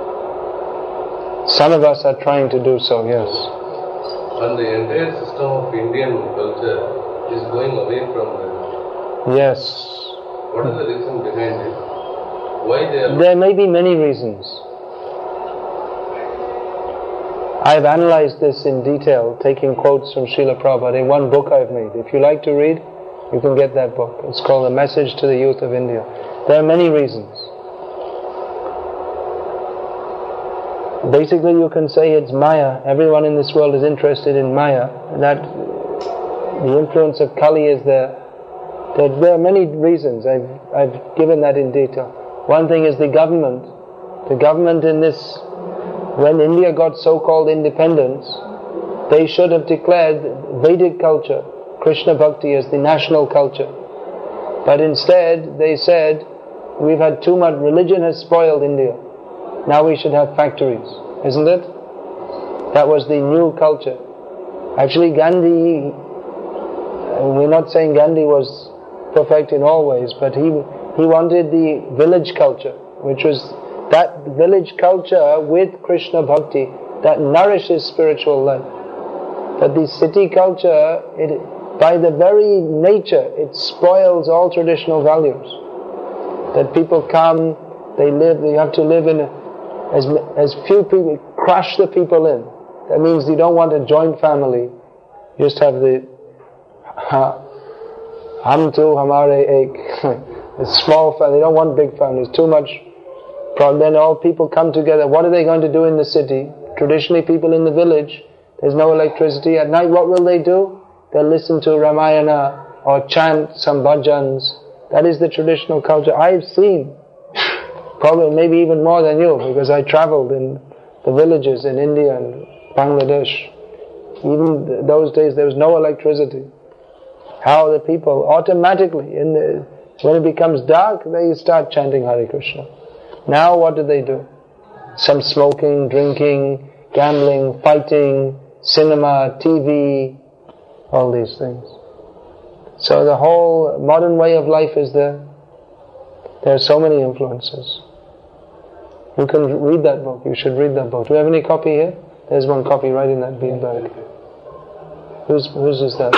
Some of us are trying to do so, yes. And the entire system of Indian culture is going away from them. Yes. What is the reason behind it? Why they are... There may be many reasons. I've analyzed this in detail, taking quotes from Srila Prabhupada in one book I've made. If you like to read, you can get that book. It's called A Message to the Youth of India. There are many reasons. Basically you can say it's Maya. Everyone in this world is interested in Maya. That the influence of Kali is there. There are many reasons. I've, I've given that in detail. One thing is the government. The government in this, when India got so-called independence, they should have declared Vedic culture, Krishna Bhakti as the national culture. But instead they said, we've had too much, religion has spoiled India. Now we should have factories, isn't it? That was the new culture. Actually Gandhi, we're not saying Gandhi was perfect in all ways, but he he wanted the village culture, which was that village culture with Krishna Bhakti that nourishes spiritual life. But the city culture, it, by the very nature, it spoils all traditional values. That people come, they live, you have to live in a, as as few people, crush the people in. That means you don't want a joint family. You just have the Hum tu hamare ek. A small family. They don't want big families. Too much problem. Then all people come together. What are they going to do in the city? Traditionally, people in the village, there's no electricity. At night, what will they do? They'll listen to Ramayana or chant some bhajans. That is the traditional culture. I've seen Probably, maybe even more than you, because I traveled in the villages in India and Bangladesh. Even th- those days there was no electricity. How the people automatically, in the, when it becomes dark, they start chanting Hare Krishna. Now what do they do? Some smoking, drinking, gambling, fighting, cinema, T V, all these things. So the whole modern way of life is there. There are so many influences. You can read that book. You should read that book. Do you have any copy here? There's one copy right in that bean bag. Whose, whose is that?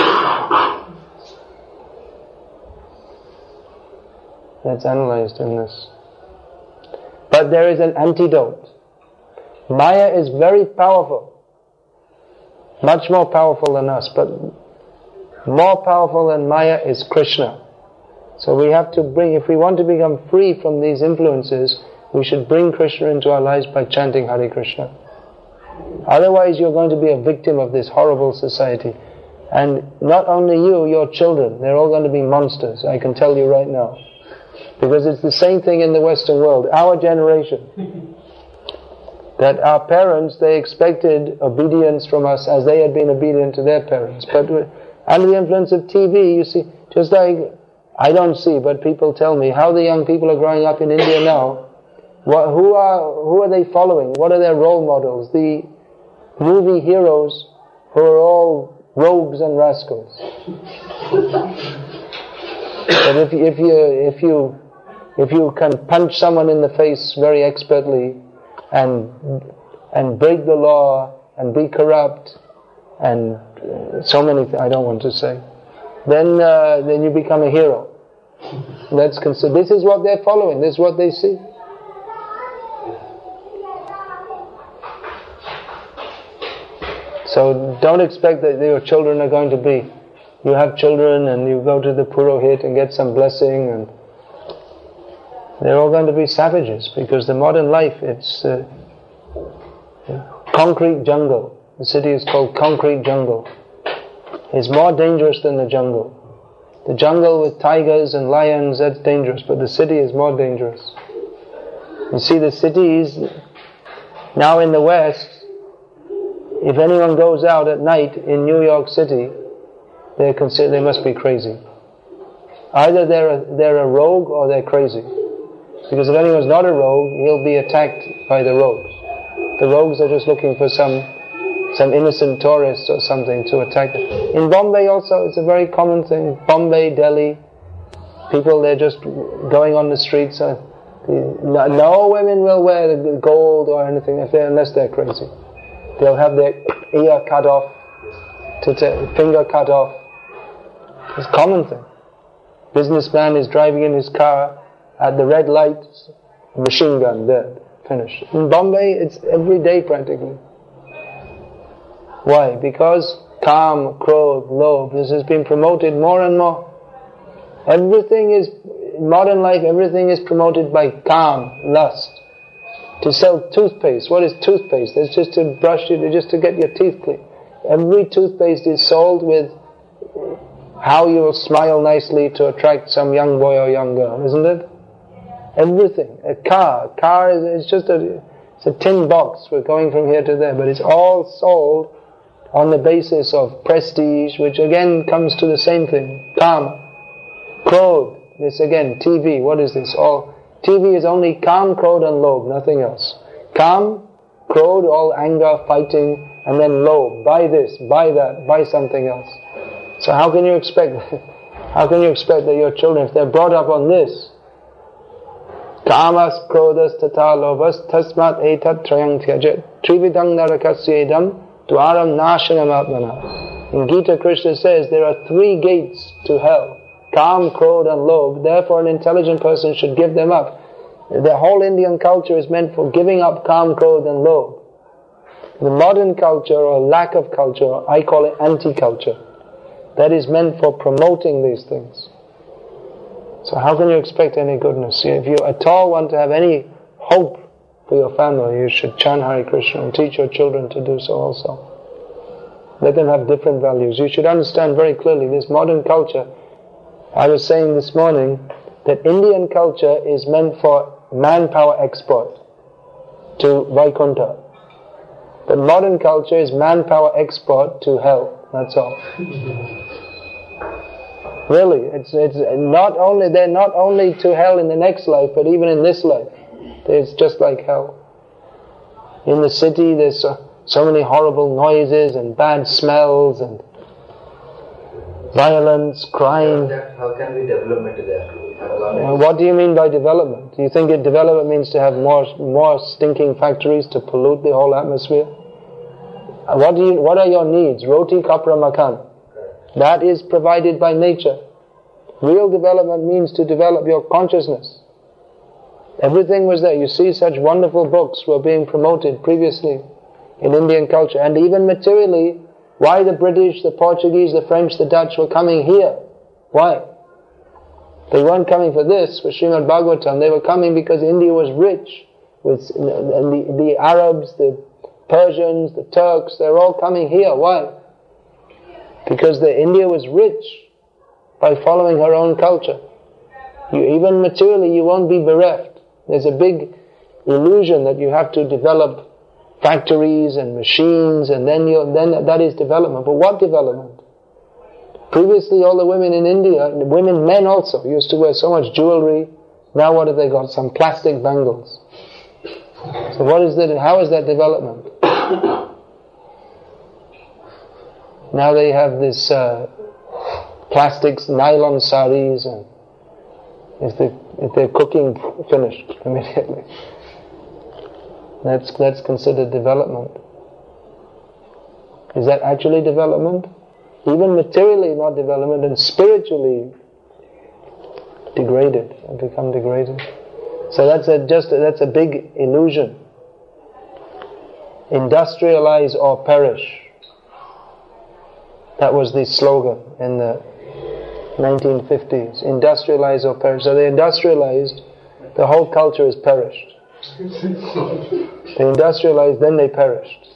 That's analyzed in this. But there is an antidote. Maya is very powerful. Much more powerful than us. But more powerful than Maya is Krishna. So we have to bring, if we want to become free from these influences, we should bring Krishna into our lives by chanting Hare Krishna. Otherwise you're going to be a victim of this horrible society. And not only you, your children, they're all going to be monsters, I can tell you right now. Because it's the same thing in the Western world. Our generation, that our parents, they expected obedience from us as they had been obedient to their parents. But under the influence of T V, you see, just like, I don't see, but people tell me, how the young people are growing up in India now, what, who are who are they following? What are their role models? The movie heroes who are all rogues and rascals. But if, if you if you if you can punch someone in the face very expertly and and break the law and be corrupt and uh, so many th- I don't want to say, then uh, then you become a hero. Let's consider. This is what they're following. This is what they see. So don't expect that your children are going to be. You have children and you go to the Purohit and get some blessing, and they're all going to be savages, because the modern life, it's uh, concrete jungle. The city is called concrete jungle. It's more dangerous than the jungle. The jungle with tigers and lions, that's dangerous, but the city is more dangerous. You see, the cities now in the West, if anyone goes out at night in New York City, they're considered, they must be crazy. Either they're a, they're a rogue or they're crazy. Because if anyone's not a rogue, he'll be attacked by the rogues. The rogues are just looking for some some innocent tourists or something to attack them. In Bombay also, it's a very common thing. Bombay, Delhi, people, they're just going on the streets. Uh, no, no women will wear the gold or anything if they're, unless they're crazy. They'll have their ear cut off, to t- finger cut off. It's a common thing. Businessman is driving in his car, at the red light, machine gun, there, finished. In Bombay, it's every day practically. Why? Because Kam, Krodh, Lobh, this has been promoted more and more. Everything is, in modern life, everything is promoted by Kam, lust. To sell toothpaste, what is toothpaste? It's just to brush it, just to get your teeth clean. Every toothpaste is sold with how you will smile nicely to attract some young boy or young girl, isn't it? Everything. A car. A car is it's just a, it's a tin box. We're going from here to there, but it's all sold on the basis of prestige, which again comes to the same thing. Kama. Krodh. This again, T V. What is this? All T V is only Kam, Krodh and Lobh, nothing else. Kam, Krodh, all anger, fighting, and then Lobh. Buy this, buy that, buy something else. So how can you expect, how can you expect that your children, if they're brought up on this, Kamas, Krodhas, Tata, Lobhas, Tasmat, Etat, Trayang, Tyajet, Trividang, Narakasyedam, Dwaram, Nashanam, Atmana. In Gita, Krishna says there are three gates to hell. Kam, Krodh and Lobh. Therefore an intelligent person should give them up. The whole Indian culture is meant for giving up Kam, Krodh and Lobh. The modern culture, or lack of culture, I call it anti-culture. That is meant for promoting these things. So how can you expect any goodness? If you at all want to have any hope for your family, you should chant Hare Krishna and teach your children to do so also. Let them have different values. You should understand very clearly this modern culture. I was saying this morning that Indian culture is meant for manpower export to Vaikuntha. But modern culture is manpower export to hell. That's all. Really, it's it's not only they're not only to hell in the next life, but even in this life, it's just like hell. In the city, there's so, so many horrible noises and bad smells and violence, crime. How can we develop it there? Uh, what do you mean by development? Do you think it development means to have more more stinking factories to pollute the whole atmosphere? Uh, what do you? What are your needs? Roti, kapra, makan. That is provided by nature. Real development means to develop your consciousness. Everything was there. You see, such wonderful books were being promoted previously in Indian culture, and even materially. Why the British, the Portuguese, the French, the Dutch were coming here? Why? They weren't coming for this, for Srimad Bhagavatam. They were coming because India was rich. With and the, the Arabs, the Persians, the Turks, they're all coming here. Why? Because the India was rich by following her own culture. You, even materially, you won't be bereft. There's a big illusion that you have to develop factories and machines, and then you then that is development. But what development? Previously, all the women in India, women, men also, used to wear so much jewelry. Now what have they got? Some plastic bangles. So what is that? How is that development? Now they have this uh, plastics, nylon saris, and if they if they're cooking, finished immediately. That's that's considered development. Is that actually development? Even materially not development, and spiritually degraded and become degraded. So that's a just a, that's a big illusion. Industrialize or perish. That was the slogan in the nineteen fifties. Industrialize or perish. So they industrialized, the whole culture is perished. They industrialized, then they perished.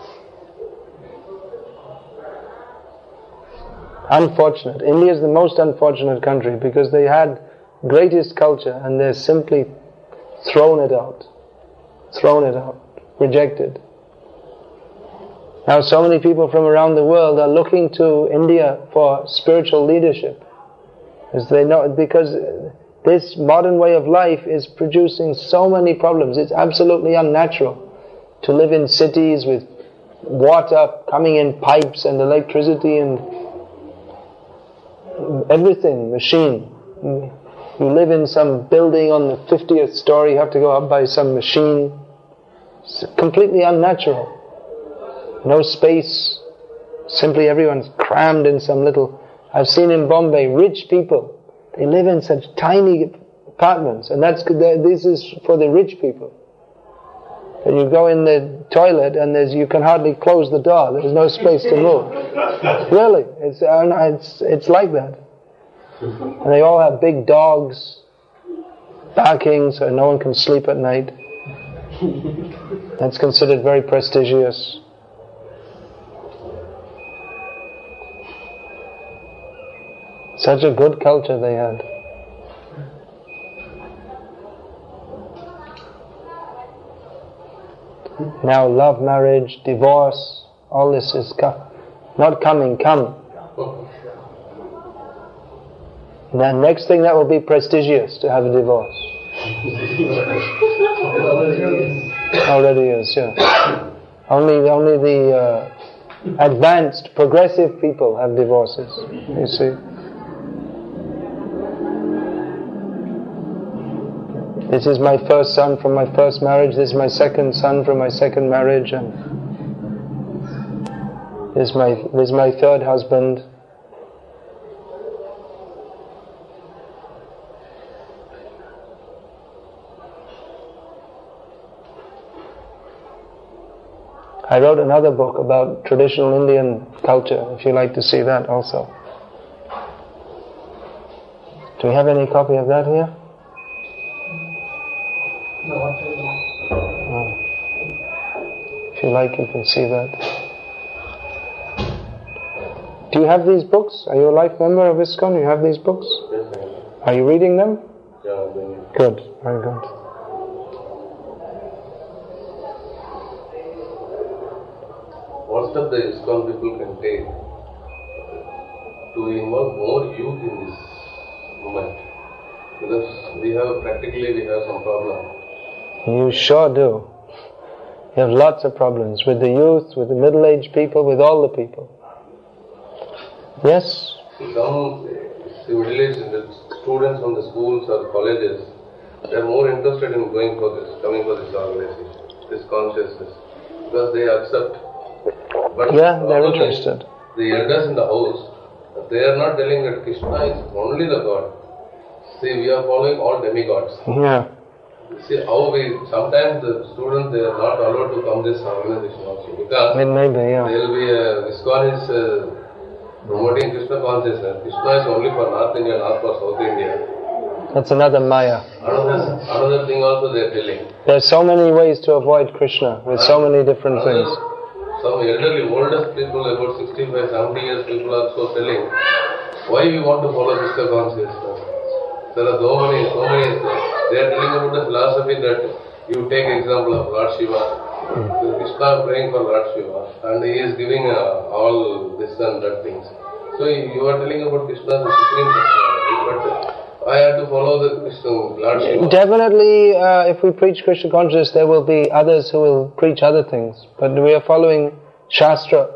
Unfortunate. India is the most unfortunate country because they had greatest culture and they're simply thrown it out. Thrown it out. Rejected. Now so many people from around the world are looking to India for spiritual leadership. As they know, because this modern way of life is producing so many problems. It's absolutely unnatural to live in cities with water coming in pipes and electricity and everything, machine. You live in some building on the fiftieth story, you have to go up by some machine. It's completely unnatural. No space. Simply everyone's crammed in some little... I've seen in Bombay, rich people, they live in such tiny apartments, and that's this is for the rich people. And you go in the toilet and there's you can hardly close the door. There's no space to move. Really, it's it's it's like that. And they all have big dogs barking, so no one can sleep at night. That's considered very prestigious. Such a good culture they had. Now love, marriage, divorce, all this is co- not coming, come. The next thing that will be prestigious, to have a divorce. Already is, yeah. Only, only the uh, advanced, progressive people have divorces, you see. This is my first son from my first marriage, this is my second son from my second marriage, and this is my, this is my third husband. I wrote another book about traditional Indian culture, if you like to see that also. Do we have any copy of that here? Oh. If you like, you can see that. Do you have these books? Are you a life member of ISKCON? Do you have these books? Yes, I am. Are you reading them? Yeah, I'm doing it. Good, very good. what step the ISKCON people can take to involve more youth in this movement? Because we have, practically we have some problem. You sure do. You have lots of problems with the youth, with the middle-aged people, with all the people. Yes? Some middle-aged students from the schools or colleges, they are more interested in going for this, coming for this organization, this consciousness, because they accept. But yeah, they're interested. The elders in the house, they are not telling that Krishna is only the God. See, we are following all demigods. Yeah. See how we, sometimes the students, they are not allowed to come this organization also, because it may be, yeah. there will be a, ISKCON is uh, promoting Krishna consciousness. Krishna is only for North India, not for South India. That's another Maya. Another, another thing also they are telling. There are so many ways to avoid Krishna, with so many different another, things. Some elderly, oldest people, about sixty-five, seventy years people are so telling, why we want to follow Krishna consciousness? There are so many, so many, they are telling about the philosophy that you take example of Lord Shiva. Mm. Krishna praying for Lord Shiva and he is giving uh, all this and that things. So you are telling about Krishna, the supreme personality, but I have to follow the Krishna, Lord Shiva. Definitely, uh, if we preach Krishna consciousness, there will be others who will preach other things. But we are following Shastra.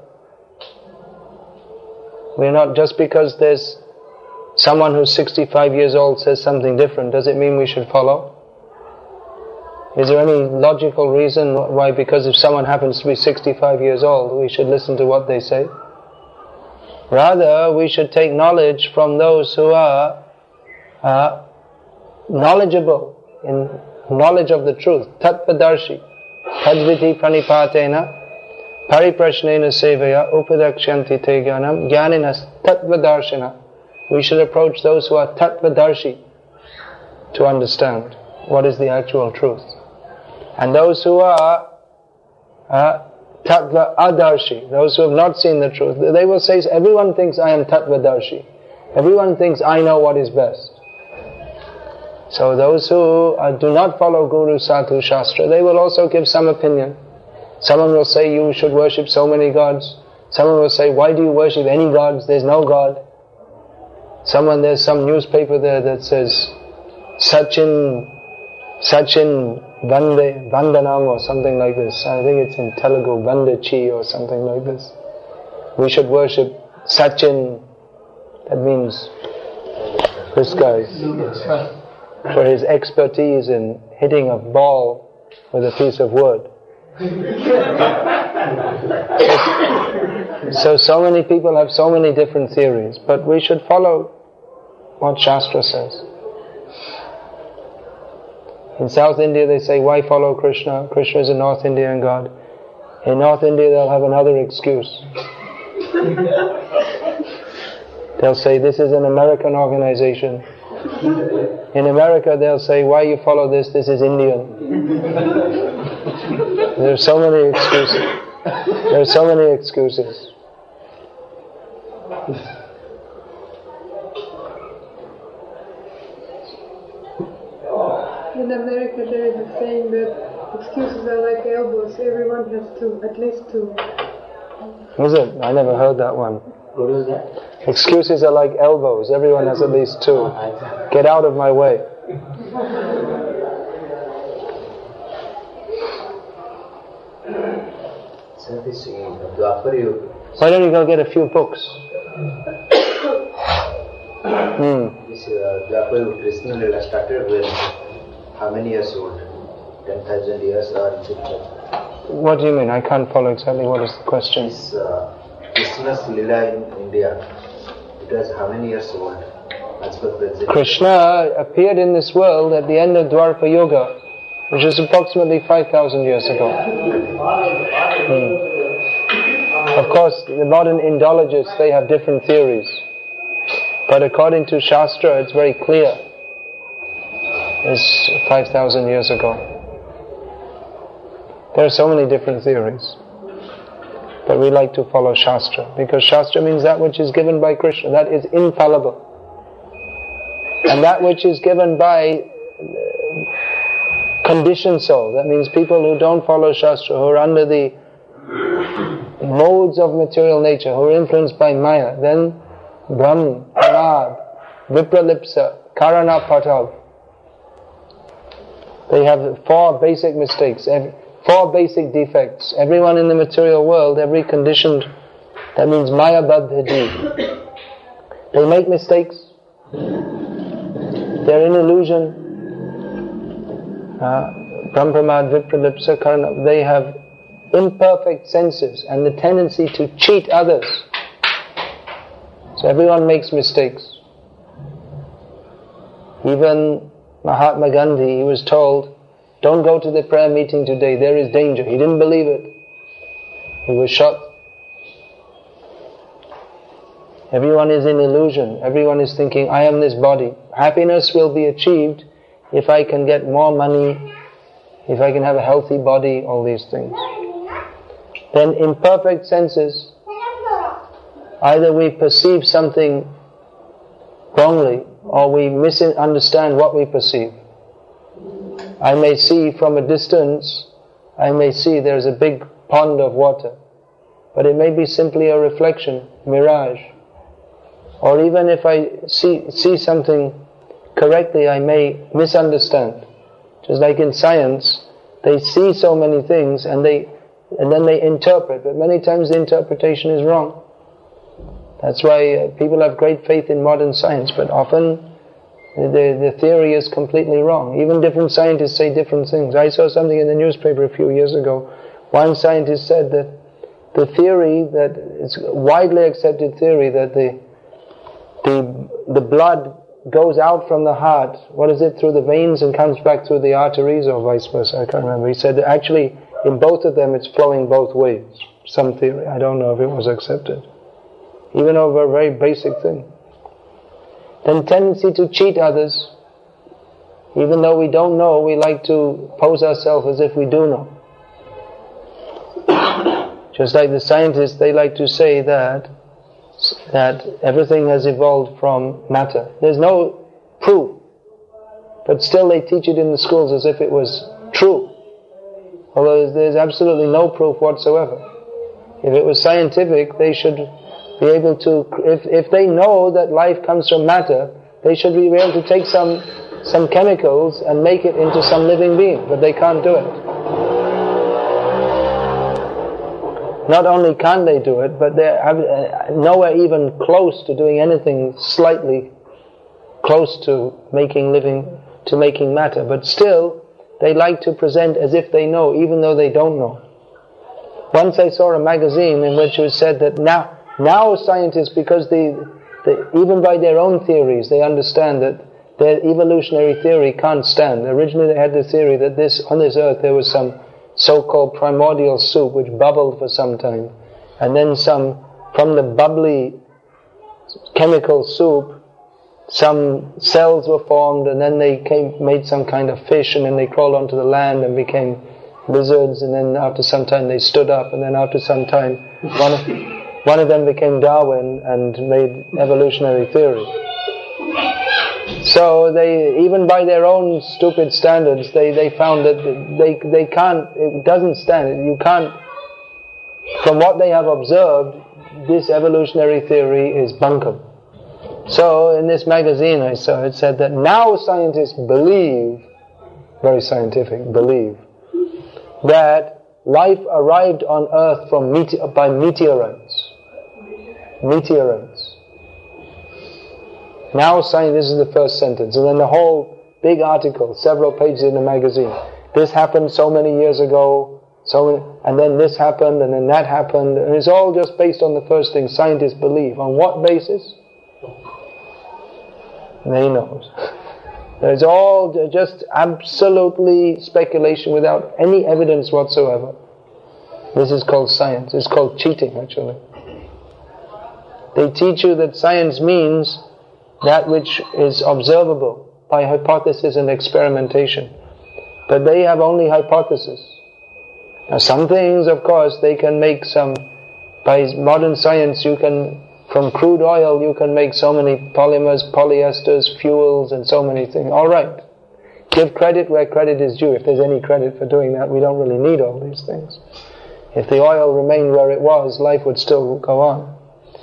We are not, just because there's someone who's sixty-five years old says something different, does it mean we should follow? Is there any logical reason why, because if someone happens to be sixty-five years old, we should listen to what they say? Rather, we should take knowledge from those who are uh, knowledgeable in knowledge of the truth. Tattvadarshi, tadviti pranipatena, pariprashnena sevaya, upadakshanti te jnanam, jnaninas tattvadarshina. We should approach those who are tattvadarshi to understand what is the actual truth. And those who are uh, tattva adarshi, those who have not seen the truth, they will say, everyone thinks I am tattvadarshi. Everyone thinks I know what is best. So those who uh, do not follow Guru, Sadhu, Shastra, they will also give some opinion. Someone will say you should worship so many gods. Someone will say, why do you worship any gods? There's no God. Someone, there's some newspaper there that says, Sachin, Sachin Vande, Vandanam or something like this. I think it's in Telugu, Vandachi or something like this. We should worship Sachin, that means this guy, for his expertise in hitting a ball with a piece of wood. So, so many people have so many different theories, but we should follow what Shastra says. In South India they say, why follow Krishna? Krishna is a North Indian god. In North India they'll have another excuse. They'll say, this is an American organization. In America they'll say, why you follow this? This is Indian. There are so many excuses. There are so many excuses. In America there is a saying that excuses are like elbows, everyone has two, at least two. Is it? I never heard that one. What is that? Excuses are like elbows, everyone has at least two. Get out of my way. So this in Dwapar Yuga, Why don't you go get a few books? hmm. this uh, Dwapar Yuga Krishna Lila started when how many years old? Ten thousand years or six thousand? What do you mean? I can't follow exactly what is the question. This uh, Krishna's Lila in India, it was how many years old? As per present. Krishna appeared in this world at the end of Dwapara Yuga, which is approximately five thousand years ago. Hmm. Of course, the modern Indologists, they have different theories. But according to Shastra, it's very clear. It's five thousand years ago. There are so many different theories. But we like to follow Shastra, because Shastra means that which is given by Krishna, that is infallible. And that which is given by conditioned soul, that means people who don't follow Shastra, who are under the modes of material nature who are influenced by Maya, then Brahm, Pramad, Vipralipsa, Karana Patav. They have four basic mistakes, four basic defects. Everyone in the material world, every conditioned, that means Maya Baddha Jeev, they make mistakes. They're in illusion. Uh, Brahm, Pramad, Vipralipsa, Karana, they have imperfect senses and the tendency to cheat others. So everyone makes mistakes. Even Mahatma Gandhi, he was told, don't go to the prayer meeting today, there is danger. He didn't believe it. He was shot. Everyone is in illusion. Everyone is thinking, I am this body. Happiness will be achieved if I can get more money, if I can have a healthy body, all these things. Then imperfect senses, either we perceive something wrongly or we misunderstand what we perceive. I may see from a distance, I may see there's a big pond of water, but it may be simply a reflection, mirage. Or even if I see, see something correctly, I may misunderstand. Just like in science, they see so many things and they and then they interpret, but many times the interpretation is wrong. That's why uh, people have great faith in modern science, but often the, the theory is completely wrong. Even different scientists say different things. I saw something in the newspaper a few years ago. One scientist said that the theory, that it's widely accepted theory, that the the the blood goes out from the heart, what is it, through the veins and comes back through the arteries, or vice versa, I can't remember. He said that actually in both of them it's flowing both ways. Some theory, I don't know if it was accepted. Even over a very basic thing. Then tendency to cheat others. Even though we don't know, we like to pose ourselves as if we do know. Just like the scientists, they like to say that that everything has evolved from matter. There's no proof, but still they teach it in the schools as if it was true. Although there's absolutely no proof whatsoever. If it was scientific, they should be able to, if if they know that life comes from matter, they should be able to take some some chemicals and make it into some living being, but they can't do it. Not only can't they do it, but they're nowhere even close to doing anything slightly close to making living, to making matter. But still, they like to present as if they know, even though they don't know. Once I saw a magazine in which it was said that now, now scientists, because they, they, even by their own theories, they understand that their evolutionary theory can't stand. Originally they had the theory that this, on this earth there was some so-called primordial soup which bubbled for some time, and then some, from the bubbly chemical soup, some cells were formed, and then they came, made some kind of fish, and then they crawled onto the land and became lizards, and then after some time they stood up, and then after some time one of, one of them became Darwin and made evolutionary theory. So they, even by their own stupid standards, they, they found that they they can't, it doesn't stand. You can't, from what they have observed, this evolutionary theory is bunkum. So in this magazine I saw, it said that now scientists believe, very scientific, believe, that life arrived on Earth from mete- by meteorites. Meteorites. Now science, this is the first sentence, and then the whole big article, several pages in the magazine. This happened so many years ago, so many, and then this happened, and then that happened, and it's all just based on the first thing scientists believe. On what basis? They knows. It's all just absolutely speculation without any evidence whatsoever. This is called science. It's called cheating, actually. They teach you that science means that which is observable by hypothesis and experimentation. But they have only hypothesis. Now some things, of course, they can make some, by modern science you can, from crude oil you can make so many polymers, polyesters, fuels and so many things. Alright. Give credit where credit is due. If there's any credit for doing that, we don't really need all these things. If the oil remained where it was, life would still go on.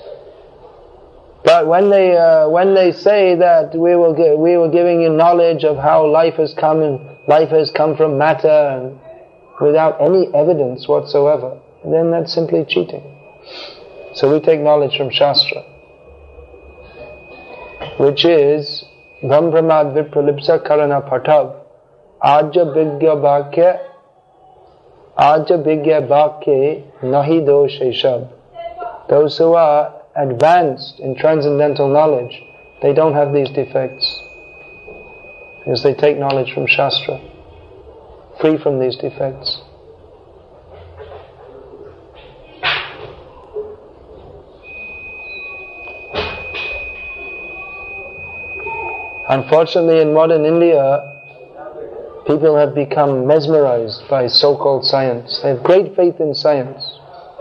But when they uh, when they say that we will gi- we were giving you knowledge of how life has come and life has come from matter and without any evidence whatsoever, then that's simply cheating. So we take knowledge from Shastra, which is Brahm Brahmad Vipralipsa Karana Patav Aja Bhigya Bhakya Aja Bhigya Bhakya Nahi Doshe Shab. Those who are advanced in transcendental knowledge, they don't have these defects, because they take knowledge from Shastra, free from these defects. Unfortunately, in modern India, people have become mesmerized by so-called science. They have great faith in science.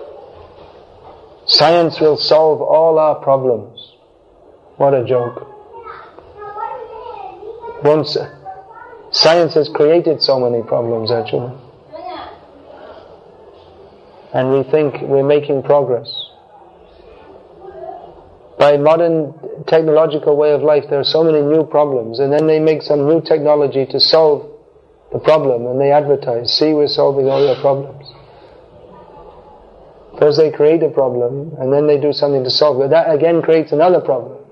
Science will solve all our problems. What a joke. Once, science has created so many problems, actually. And we think we're making progress. By modern technological way of life, there are so many new problems, and then they make some new technology to solve the problem, and they advertise, see, we're solving all your problems. First they create a problem, and then they do something to solve it. That again creates another problem.